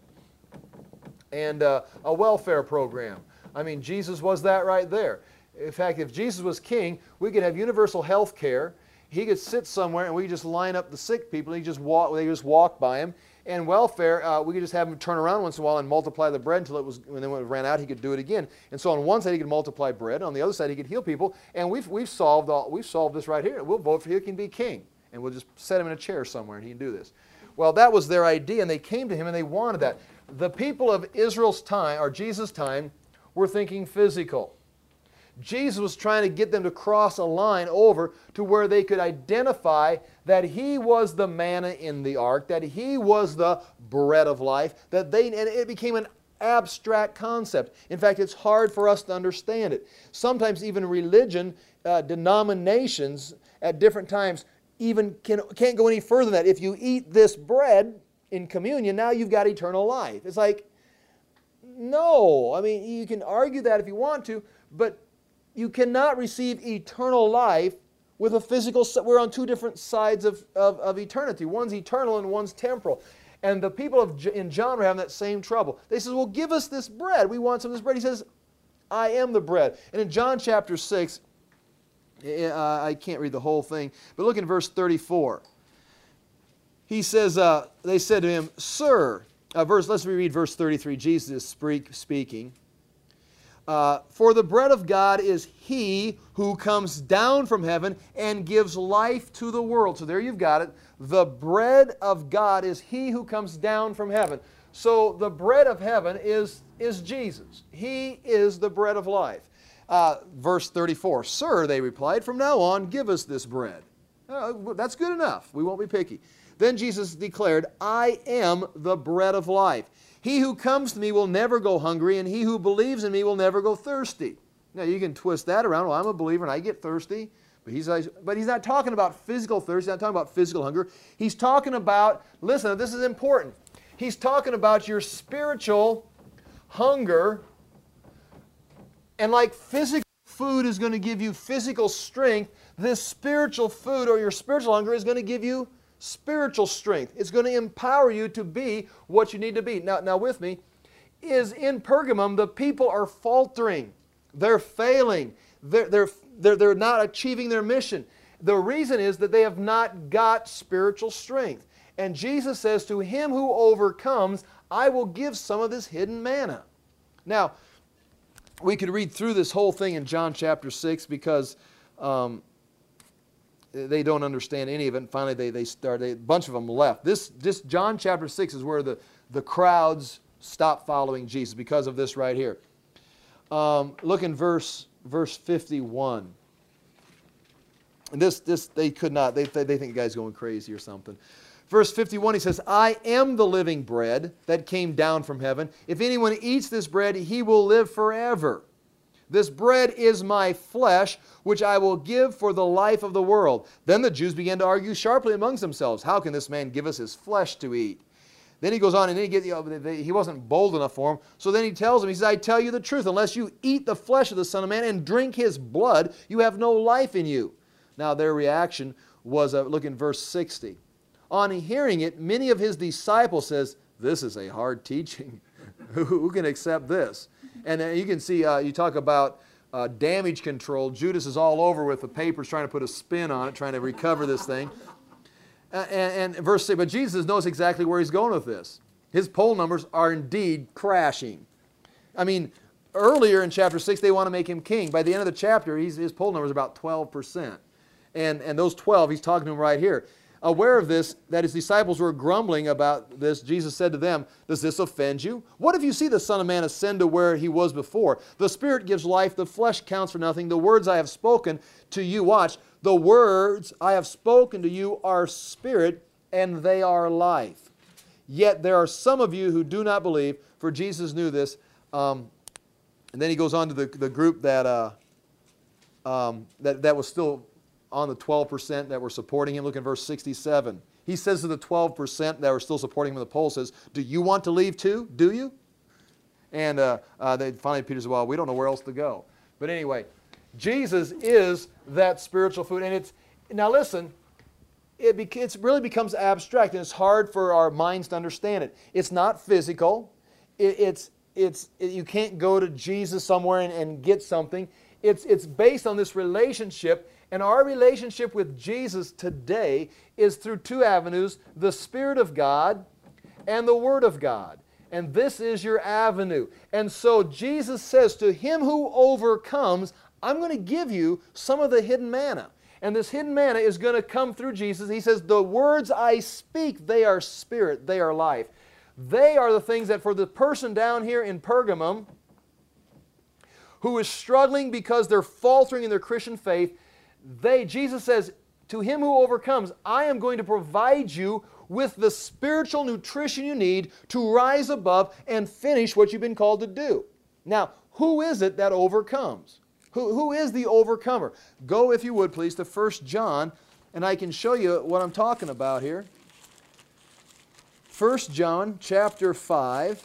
and uh, a welfare program. I mean, Jesus was that right there. In fact, if Jesus was king, we could have universal health care. He could sit somewhere and we could just line up the sick people. And he just walk, they just walk by him. And welfare, uh, we could just have him turn around once in a while and multiply the bread until it was, when it ran out, he could do it again. And so on one side he could multiply bread, on the other side he could heal people. And we've we've solved all, we've solved this right here. We'll vote for him, he can be king, and we'll just set him in a chair somewhere and he can do this. Well, that was their idea, and they came to him and they wanted that. The people of Israel's time, or Jesus' time, were thinking physical. Jesus was trying to get them to cross a line over to where they could identify that he was the manna in the ark, that he was the bread of life, that they, and it became an abstract concept. In fact, it's hard for us to understand it. Sometimes even religion, uh, denominations at different times even can, can't go any further than that. If you eat this bread in communion, now you've got eternal life. It's like, no. I mean, you can argue that if you want to, but you cannot receive eternal life with a physical, we're on two different sides of, of, of eternity. One's eternal and one's temporal. And the people of, in John were having that same trouble. They said, well, give us this bread. We want some of this bread. He says, I am the bread. And in John chapter six, uh, I can't read the whole thing, but look in verse thirty-four. He says, uh, they said to him, Sir, uh, verse, let's reread verse thirty-three. Jesus is speak, speaking. Uh, For the bread of God is he who comes down from heaven and gives life to the world. So there you've got it. The bread of God is he who comes down from heaven. So the bread of heaven is, is Jesus. He is the bread of life. Uh, verse thirty-four, Sir, they replied, from now on give us this bread. Uh, that's good enough. We won't be picky. Then Jesus declared, I am the bread of life. He who comes to me will never go hungry, and he who believes in me will never go thirsty. Now, you can twist that around. Well, I'm a believer, and I get thirsty. But he's, but he's not talking about physical thirst. He's not talking about physical hunger. He's talking about, listen, this is important. He's talking about your spiritual hunger. And like physical food is going to give you physical strength, this spiritual food or your spiritual hunger is going to give you spiritual strength. It's going to empower you to be what you need to be. Now, now with me, is in Pergamum, the people are faltering. They're failing. They're, they're, they're, they're not achieving their mission. The reason is that they have not got spiritual strength. And Jesus says, to him who overcomes, I will give some of this hidden manna. Now, we could read through this whole thing in John chapter six because um, they don't understand any of it. And finally, they, they start, they, a bunch of them left. This, this John chapter six is where the, the crowds stopped following Jesus because of this right here. Um, look in verse, verse fifty-one. And this, this they could not, they, they, they think the guy's going crazy or something. Verse fifty-one, he says, I am the living bread that came down from heaven. If anyone eats this bread, he will live forever. This bread is my flesh, which I will give for the life of the world. Then the Jews began to argue sharply amongst themselves. How can this man give us his flesh to eat? Then he goes on, and then he, gets, you know, they, he wasn't bold enough for him. So then he tells them, he says, I tell you the truth, unless you eat the flesh of the Son of Man and drink his blood, you have no life in you. Now their reaction was, uh, look in verse sixty. On hearing it, many of his disciples says, this is a hard teaching. Who can accept this? And uh, you can see, uh, you talk about uh, damage control. Judas is all over with the papers trying to put a spin on it, trying to recover this thing. Uh, and, and verse six, but Jesus knows exactly where he's going with this. His poll numbers are indeed crashing. I mean, earlier in chapter six, they want to make him king. By the end of the chapter, he's, his poll number is about twelve percent. And, and those twelve, he's talking to them right here. Aware of this, that his disciples were grumbling about this, Jesus said to them, does this offend you? What if you see the Son of Man ascend to where he was before? The Spirit gives life, the flesh counts for nothing. The words I have spoken to you, watch, the words I have spoken to you are spirit, and they are life. Yet there are some of you who do not believe, for Jesus knew this. Um, and then he goes on to the, the group that, uh, um, that, that was still on the twelve percent that were supporting him. Look in verse sixty-seven. He says to the twelve percent that were still supporting him in the poll, says, do you want to leave too? Do you? And uh, uh, they finally, Peter said, well, we don't know where else to go. But anyway, Jesus is that spiritual food. And it's, now listen, it, bec it really becomes abstract, and it's hard for our minds to understand it. It's not physical. It, it's, it's, it, you can't go to Jesus somewhere and, and get something. It's, it's based on this relationship. And our relationship with Jesus today is through two avenues, the Spirit of God and the Word of God. And this is your avenue. And so Jesus says, to him who overcomes, I'm going to give you some of the hidden manna. And this hidden manna is going to come through Jesus. He says, the words I speak, they are spirit, they are life. They are the things that for the person down here in Pergamum who is struggling because they're faltering in their Christian faith, They, Jesus says, to him who overcomes, I am going to provide you with the spiritual nutrition you need to rise above and finish what you've been called to do. Now, who is it that overcomes? Who, who is the overcomer? Go, if you would, please, to First John, and I can show you what I'm talking about here. First John chapter five.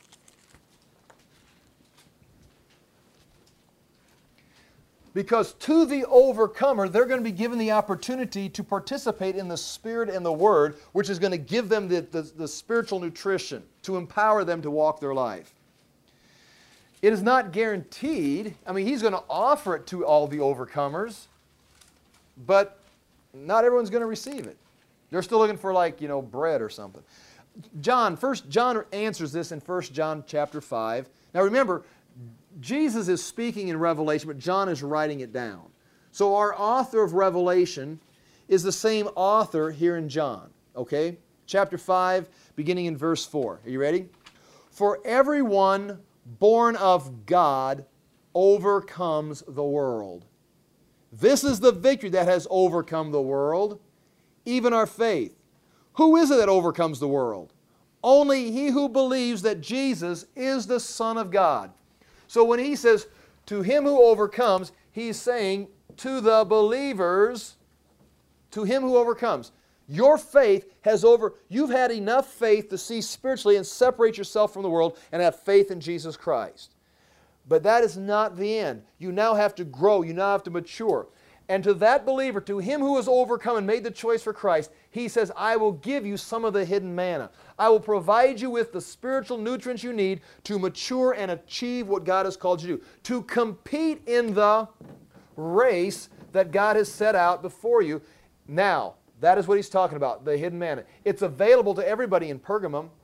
Because to the overcomer, they're going to be given the opportunity to participate in the Spirit and the Word, which is going to give them the, the, the spiritual nutrition to empower them to walk their life. It is not guaranteed. I mean, he's going to offer it to all the overcomers, but not everyone's going to receive it. They're still looking for, like, you know, bread or something. John, first John answers this in First John chapter five. Now remember, Jesus is speaking in Revelation, but John is writing it down. So our author of Revelation is the same author here in John. Okay? Chapter five, beginning in verse four. Are you ready? For everyone born of God overcomes the world. This is the victory that has overcome the world, even our faith. Who is it that overcomes the world? Only he who believes that Jesus is the Son of God. So when he says, to him who overcomes, he's saying to the believers, to him who overcomes. Your faith has over, you've had enough faith to see spiritually and separate yourself from the world and have faith in Jesus Christ. But that is not the end. You now have to grow. You now have to mature. And to that believer, to him who has overcome and made the choice for Christ, he says, I will give you some of the hidden manna. I will provide you with the spiritual nutrients you need to mature and achieve what God has called you to do. To compete in the race that God has set out before you. Now, that is what he's talking about, the hidden manna. It's available to everybody in Pergamum.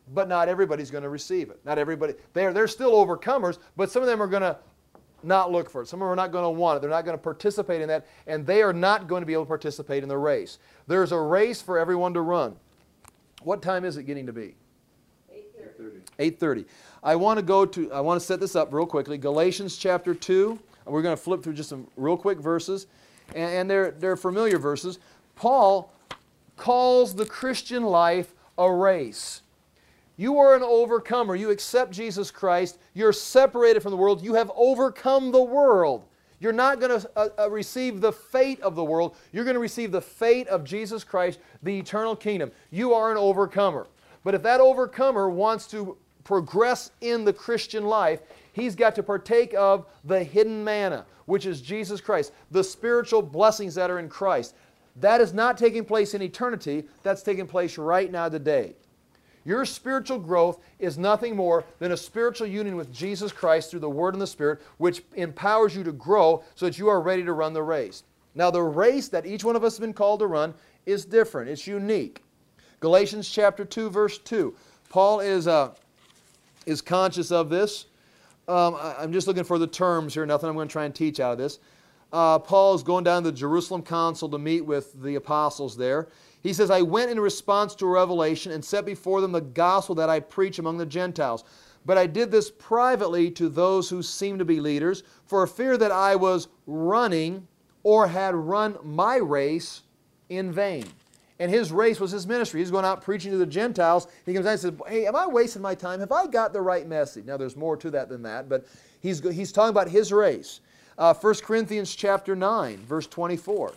but not everybody's going to receive it. Not everybody. They're, they're still overcomers, but some of them are going to not look for it. Some of them are not going to want it. They're not going to participate in that, and they are not going to be able to participate in the race. There's a race for everyone to run. What time is it getting to be? eight thirty. eight thirty. I want to go to, I want to set this up real quickly. Galatians chapter two. We're going to flip through just some real quick verses, and, and they're, they're familiar verses. Paul calls the Christian life a race. You are an overcomer. You accept Jesus Christ. You're separated from the world. You have overcome the world. You're not going to uh, uh, receive the fate of the world. You're going to receive the fate of Jesus Christ, the eternal kingdom. You are an overcomer. But if that overcomer wants to progress in the Christian life, he's got to partake of the hidden manna, which is Jesus Christ, the spiritual blessings that are in Christ. That is not taking place in eternity. That's taking place right now today. Your spiritual growth is nothing more than a spiritual union with Jesus Christ through the Word and the Spirit, which empowers you to grow so that you are ready to run the race. Now, the race that each one of us has been called to run is different. It's unique. Galatians chapter two, verse two. Paul is, uh, is conscious of this. Um, I, I'm just looking for the terms here. Nothing I'm going to try and teach out of this. Uh, Paul is going down to the Jerusalem Council to meet with the apostles there. He says, I went in response to a revelation and set before them the gospel that I preach among the Gentiles. But I did this privately to those who seemed to be leaders, for fear that I was running or had run my race in vain. And his race was his ministry. He's going out preaching to the Gentiles. He comes out and says, hey, am I wasting my time? Have I got the right message? Now, there's more to that than that, but he's, he's talking about his race. Uh, First Corinthians chapter nine, verse twenty-four.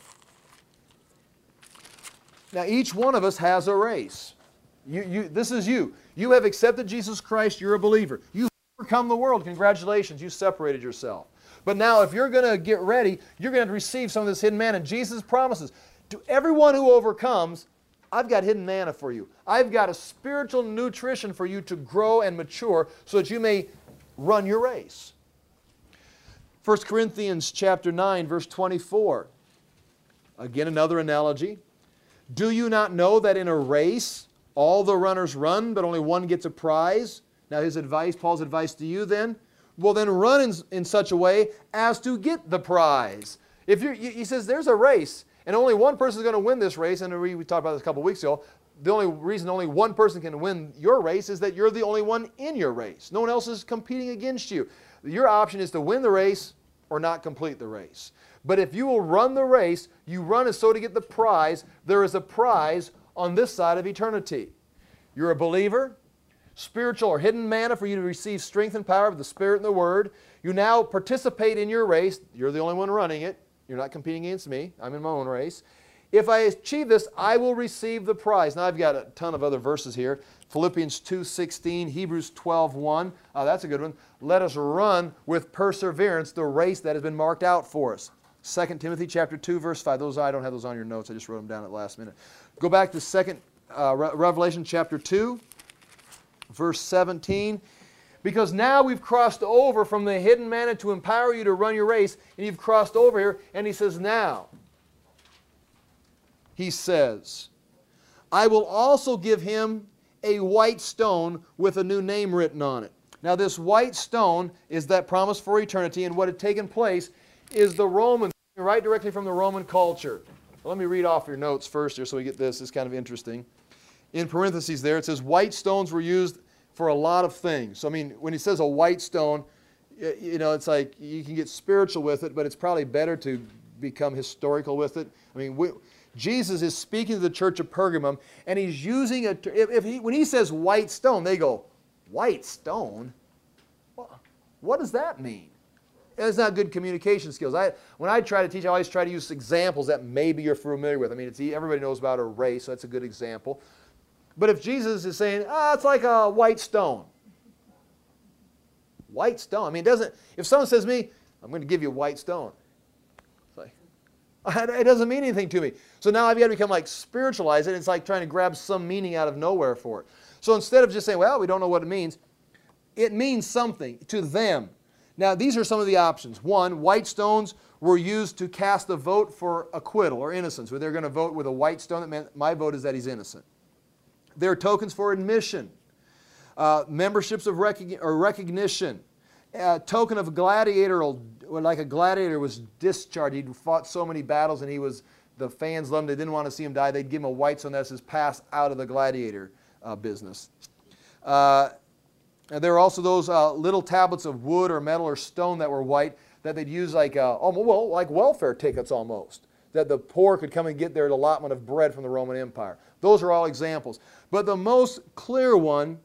Now, each one of us has a race. You, you, this is you. You have accepted Jesus Christ. You're a believer. You've overcome the world. Congratulations. You separated yourself. But now, if you're going to get ready, you're going to receive some of this hidden manna. And Jesus promises, to everyone who overcomes, I've got hidden manna for you. I've got a spiritual nutrition for you to grow and mature so that you may run your race. First Corinthians chapter nine, verse twenty-four. Again, another analogy. Do you not know that in a race all the runners run, but only one gets a prize? Now his advice, Paul's advice to you then, well then run in, in such a way as to get the prize. If you're, he says there's a race, and only one person is going to win this race, and we, we talked about this a couple weeks ago. The only reason only one person can win your race is that you're the only one in your race. No one else is competing against you. Your option is to win the race or not complete the race. But if you will run the race, you run as so to get the prize. There is a prize on this side of eternity. You're a believer, spiritual or hidden manna for you to receive strength and power of the Spirit and the Word. You now participate in your race. You're the only one running it. You're not competing against me. I'm in my own race. If I achieve this, I will receive the prize. Now I've got a ton of other verses here. Philippians two sixteen, Hebrews twelve one. Oh, that's a good one. Let us run with perseverance the race that has been marked out for us. Second Timothy chapter two, verse five. Those, I don't have those on your notes. I just wrote them down at the last minute. Go back to second, uh, Re Revelation chapter two, verse seventeen. Because now we've crossed over from the hidden manna to empower you to run your race, and you've crossed over here, and he says, now, he says, I will also give him a white stone with a new name written on it. Now this white stone is that promise for eternity, and what had taken place is the Roman, right directly from the Roman culture. Well, let me read off your notes first here so we get this. It's kind of interesting. In parentheses there, it says white stones were used for a lot of things. So, I mean, when he says a white stone, you know, it's like you can get spiritual with it, but it's probably better to become historical with it. I mean, we, Jesus is speaking to the church of Pergamum, and he's using a, if, if he, when he says white stone, they go, white stone? Well, what does that mean? It's not good communication skills. I, when I try to teach, I always try to use examples that maybe you're familiar with. I mean, it's, everybody knows about a race, so that's a good example. But if Jesus is saying, ah, it's like a white stone. White stone. I mean, it doesn't, if someone says to me, I'm going to give you a white stone. It's like, it doesn't mean anything to me. So now I've got to become like spiritualize it. It's like trying to grab some meaning out of nowhere for it. So instead of just saying, well, we don't know what it means, it means something to them. Now, these are some of the options. One, white stones were used to cast a vote for acquittal or innocence, where they're going to vote with a white stone. That meant my vote is that he's innocent. They're tokens for admission. Uh, memberships of recogni- or recognition. A token of gladiator, like a gladiator was discharged. He'd fought so many battles and he was, the fans loved him. They didn't want to see him die. They'd give him a white stone. That's his pass out of the gladiator uh, business. Uh, and there were also those uh, little tablets of wood or metal or stone that were white that they'd use like, uh, well, like welfare tickets almost, that the poor could come and get their allotment of bread from the Roman Empire. Those are all examples. But the most clear one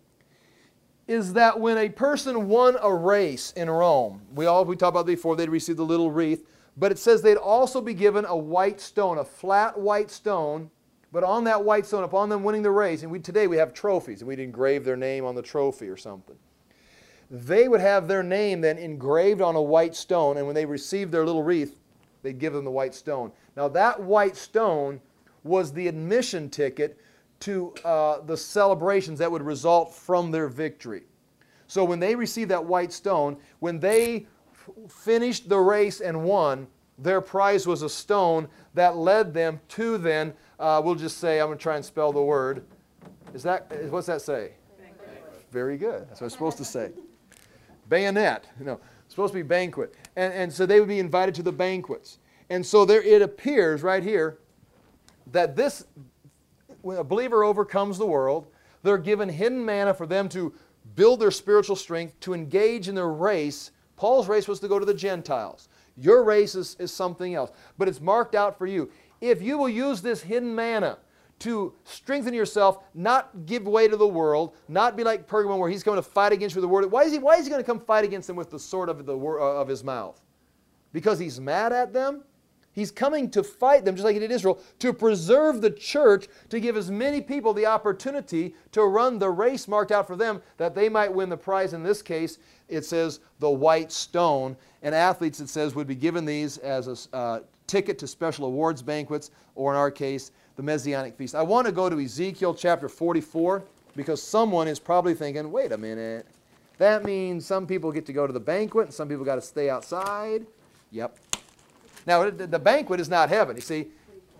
is that when a person won a race in Rome, we all we talked about before, they'd receive the little wreath, but it says they'd also be given a white stone, a flat white stone, but on that white stone, upon them winning the race, and we, today we have trophies, and we'd engrave their name on the trophy or something. They would have their name then engraved on a white stone, and when they received their little wreath, they'd give them the white stone. Now that white stone was the admission ticket to uh, the celebrations that would result from their victory. So when they received that white stone, when they finished the race and won, their prize was a stone that led them to then, uh, we'll just say, I'm going to try and spell the word. Is that, what's that say? Banquet. Very good. That's what I'm supposed to say. Bayonet. No, it's supposed to be banquet. And, and so they would be invited to the banquets. And so there it appears right here that this, when a believer overcomes the world, they're given hidden manna for them to build their spiritual strength, to engage in their race. Paul's race was to go to the Gentiles. Your race is, is something else. But it's marked out for you. If you will use this hidden manna to strengthen yourself, not give way to the world, not be like Pergamum where he's coming to fight against you with the word. Why is he, why is he going to come fight against them with the sword of, the, of his mouth? Because he's mad at them? He's coming to fight them, just like he did Israel, to preserve the church, to give as many people the opportunity to run the race marked out for them, that they might win the prize. In this case, it says the white stone. And athletes, it says, would be given these as a uh, ticket to special awards banquets, or in our case, the Messianic feast. I want to go to Ezekiel chapter forty-four, because someone is probably thinking, wait a minute, that means some people get to go to the banquet and some people got to stay outside? Yep. Now, the banquet is not heaven. You see,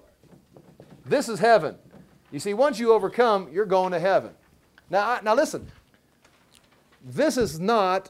this is heaven. You see, once you overcome, you're going to heaven. Now, now listen, this is not,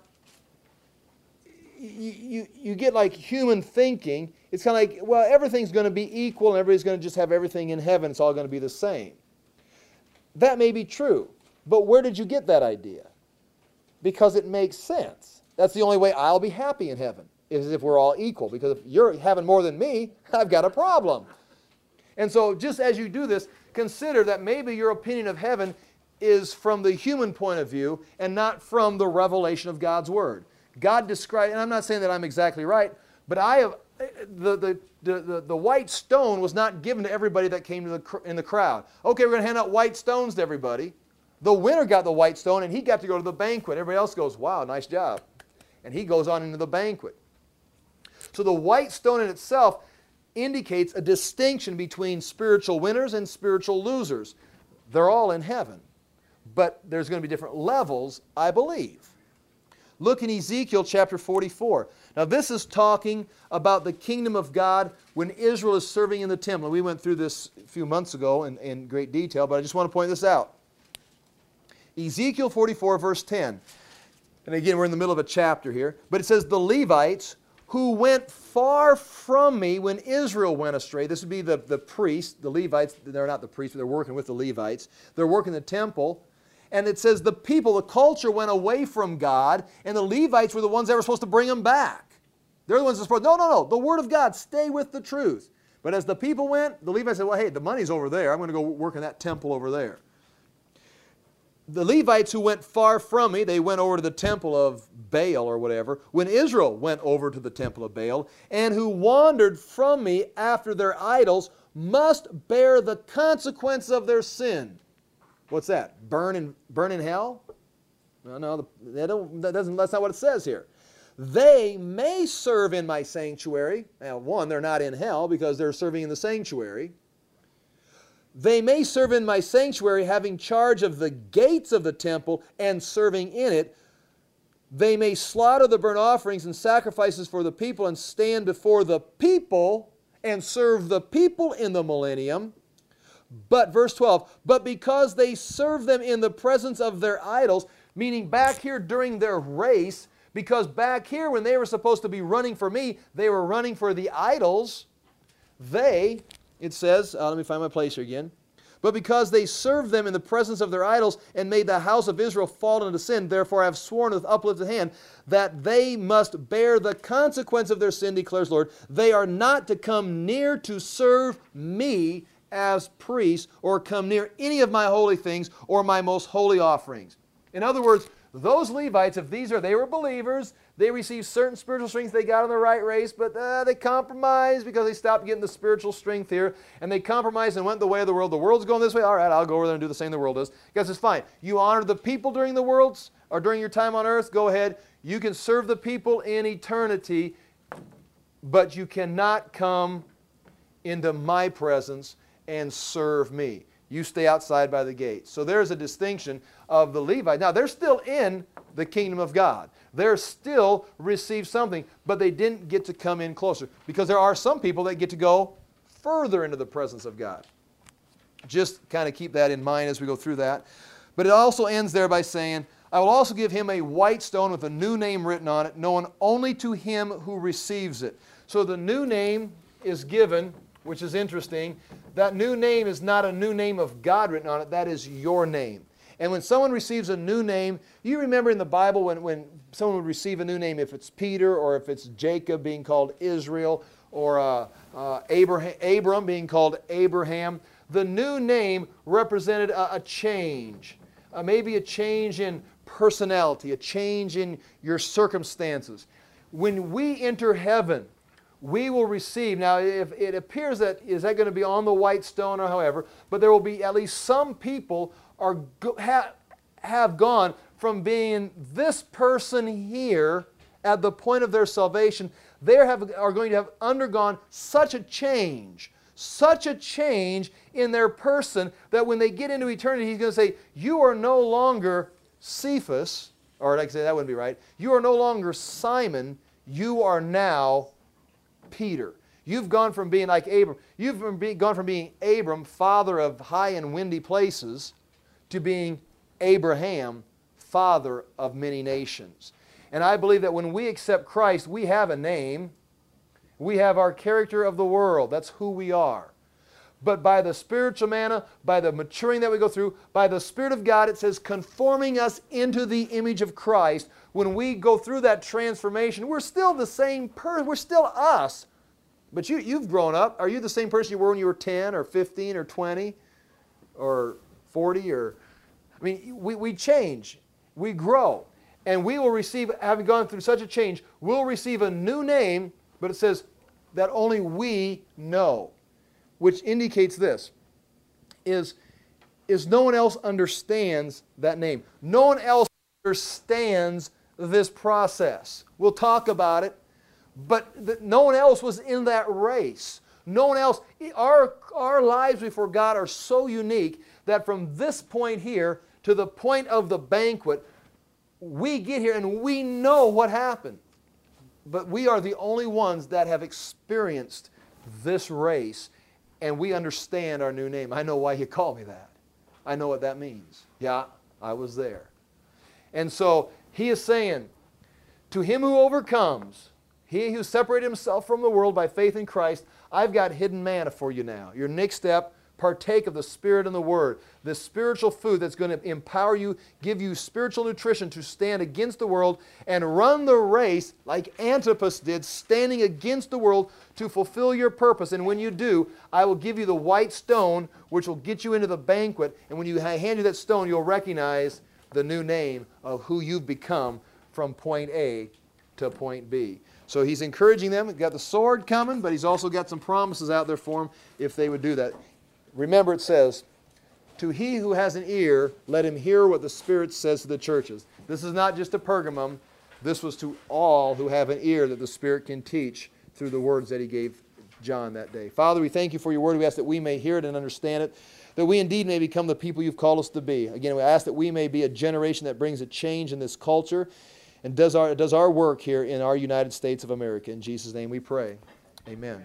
you, you, you get like human thinking. It's kind of like, well, everything's going to be equal and everybody's going to just have everything in heaven. It's all going to be the same. That may be true, but where did you get that idea? Because it makes sense. That's the only way I'll be happy in heaven, is if we're all equal. Because if you're having more than me, I've got a problem. And so just as you do this, consider that maybe your opinion of heaven is from the human point of view and not from the revelation of God's Word. God described, and I'm not saying that I'm exactly right, but I have, the, the, the, the white stone was not given to everybody that came to the, in the crowd. Okay, we're going to hand out white stones to everybody. The winner got the white stone and he got to go to the banquet. Everybody else goes, wow, nice job. And he goes on into the banquet. So the white stone in itself indicates a distinction between spiritual winners and spiritual losers. They're all in heaven. But there's going to be different levels, I believe. Look in Ezekiel chapter forty-four. Now this is talking about the kingdom of God when Israel is serving in the temple. We went through this a few months ago in, in great detail, but I just want to point this out. Ezekiel forty-four verse ten. And again, we're in the middle of a chapter here. But it says, the Levites who went far from me when Israel went astray. This would be the, the priests, the Levites. They're not the priests, but they're working with the Levites. They're working the temple. And it says the people, the culture went away from God, and the Levites were the ones that were supposed to bring them back. They're the ones that were supposed to, no, no, no, the Word of God, stay with the truth. But as the people went, the Levites said, well, hey, the money's over there. I'm going to go work in that temple over there. The Levites who went far from me, they went over to the temple of Baal or whatever, when Israel went over to the temple of Baal, and who wandered from me after their idols must bear the consequence of their sin. What's that? Burn in, burn in hell? No, no, they don't, that doesn't, that's not what it says here. They may serve in my sanctuary. Now, one, they're not in hell because they're serving in the sanctuary. They may serve in my sanctuary, having charge of the gates of the temple and serving in it. They may slaughter the burnt offerings and sacrifices for the people and stand before the people and serve the people in the millennium. But, verse twelve, but because they serve them in the presence of their idols, meaning back here during their race, because back here when they were supposed to be running for me, they were running for the idols. They, it says, uh, let me find my place here again. But because they served them in the presence of their idols and made the house of Israel fall into sin, therefore I have sworn with uplifted hand that they must bear the consequence of their sin, declares the Lord. They are not to come near to serve me as priests or come near any of my holy things or my most holy offerings. In other words, those Levites, if these are, they were believers, they received certain spiritual strength, they got on the right race, but uh, they compromised because they stopped getting the spiritual strength here, and they compromised and went the way of the world. The world's going this way, all right, I'll go over there and do the same the world does. Because it's fine. You honor the people during the world's, or during your time on earth, go ahead. You can serve the people in eternity, but you cannot come into my presence and serve me. You stay outside by the gate. So there's a distinction of the Levites. Now, they're still in the kingdom of God. They're still received something, but they didn't get to come in closer, because there are some people that get to go further into the presence of God. Just kind of keep that in mind as we go through that. But it also ends there by saying, I will also give him a white stone with a new name written on it, known only to him who receives it. So the new name is given, which is interesting. That new name is not a new name of God written on it. That is your name. And when someone receives a new name, you remember in the Bible when, when someone would receive a new name, if it's Peter or if it's Jacob being called Israel or uh, uh, Abraham, Abram being called Abraham, the new name represented a, a change. Uh, maybe a change in personality, a change in your circumstances. When we enter heaven, we will receive, now if it appears that, is that going to be on the white stone or however, but there will be at least some people are ha, have gone from being this person here at the point of their salvation, they have, are going to have undergone such a change, such a change in their person that when they get into eternity, he's going to say, you are no longer Cephas, or like I say, that wouldn't be right. You are no longer Simon, you are now Peter. You've gone from being like Abram, you've gone from being Abram, father of high and windy places, to being Abraham, father of many nations. And I believe that when we accept Christ, we have a name. We have our character of the world. That's who we are. But by the spiritual manna, by the maturing that we go through, by the Spirit of God, it says conforming us into the image of Christ. When we go through that transformation, we're still the same person. We're still us. But you, you've grown up. Are you the same person you were when you were ten or fifteen or twenty or forty? Or, I mean, we, we change. We grow. And we will receive, having gone through such a change, we'll receive a new name, but it says that only we know, which indicates this, is, is no one else understands that name. No one else understands this process. We'll talk about it, but the, no one else was in that race. No one else. Our, our lives before God are so unique that from this point here to the point of the banquet, we get here and we know what happened. But we are the only ones that have experienced this race, and we understand our new name. I know why you call me that. I know what that means. Yeah, I was there. And so he is saying, to him who overcomes, he who separated himself from the world by faith in Christ, I've got hidden manna for you now. Your next step, partake of the Spirit and the Word. The spiritual food that's going to empower you, give you spiritual nutrition to stand against the world and run the race like Antipas did, standing against the world to fulfill your purpose. And when you do, I will give you the white stone, which will get you into the banquet. And when you hand you that stone, you'll recognize the new name of who you've become from point A to point B. So he's encouraging them. He's got the sword coming, but he's also got some promises out there for them if they would do that. Remember, it says, to he who has an ear, let him hear what the Spirit says to the churches. This is not just to Pergamum. This was to all who have an ear that the Spirit can teach through the words that he gave John that day. Father, we thank you for your word. We ask that we may hear it and understand it, that we indeed may become the people you've called us to be. Again, we ask that we may be a generation that brings a change in this culture and does our, does our work here in our United States of America. In Jesus' name we pray. Amen.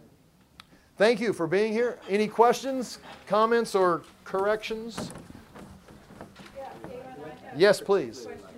Thank you for being here. Any questions, comments, or corrections? Yeah, Yes, please.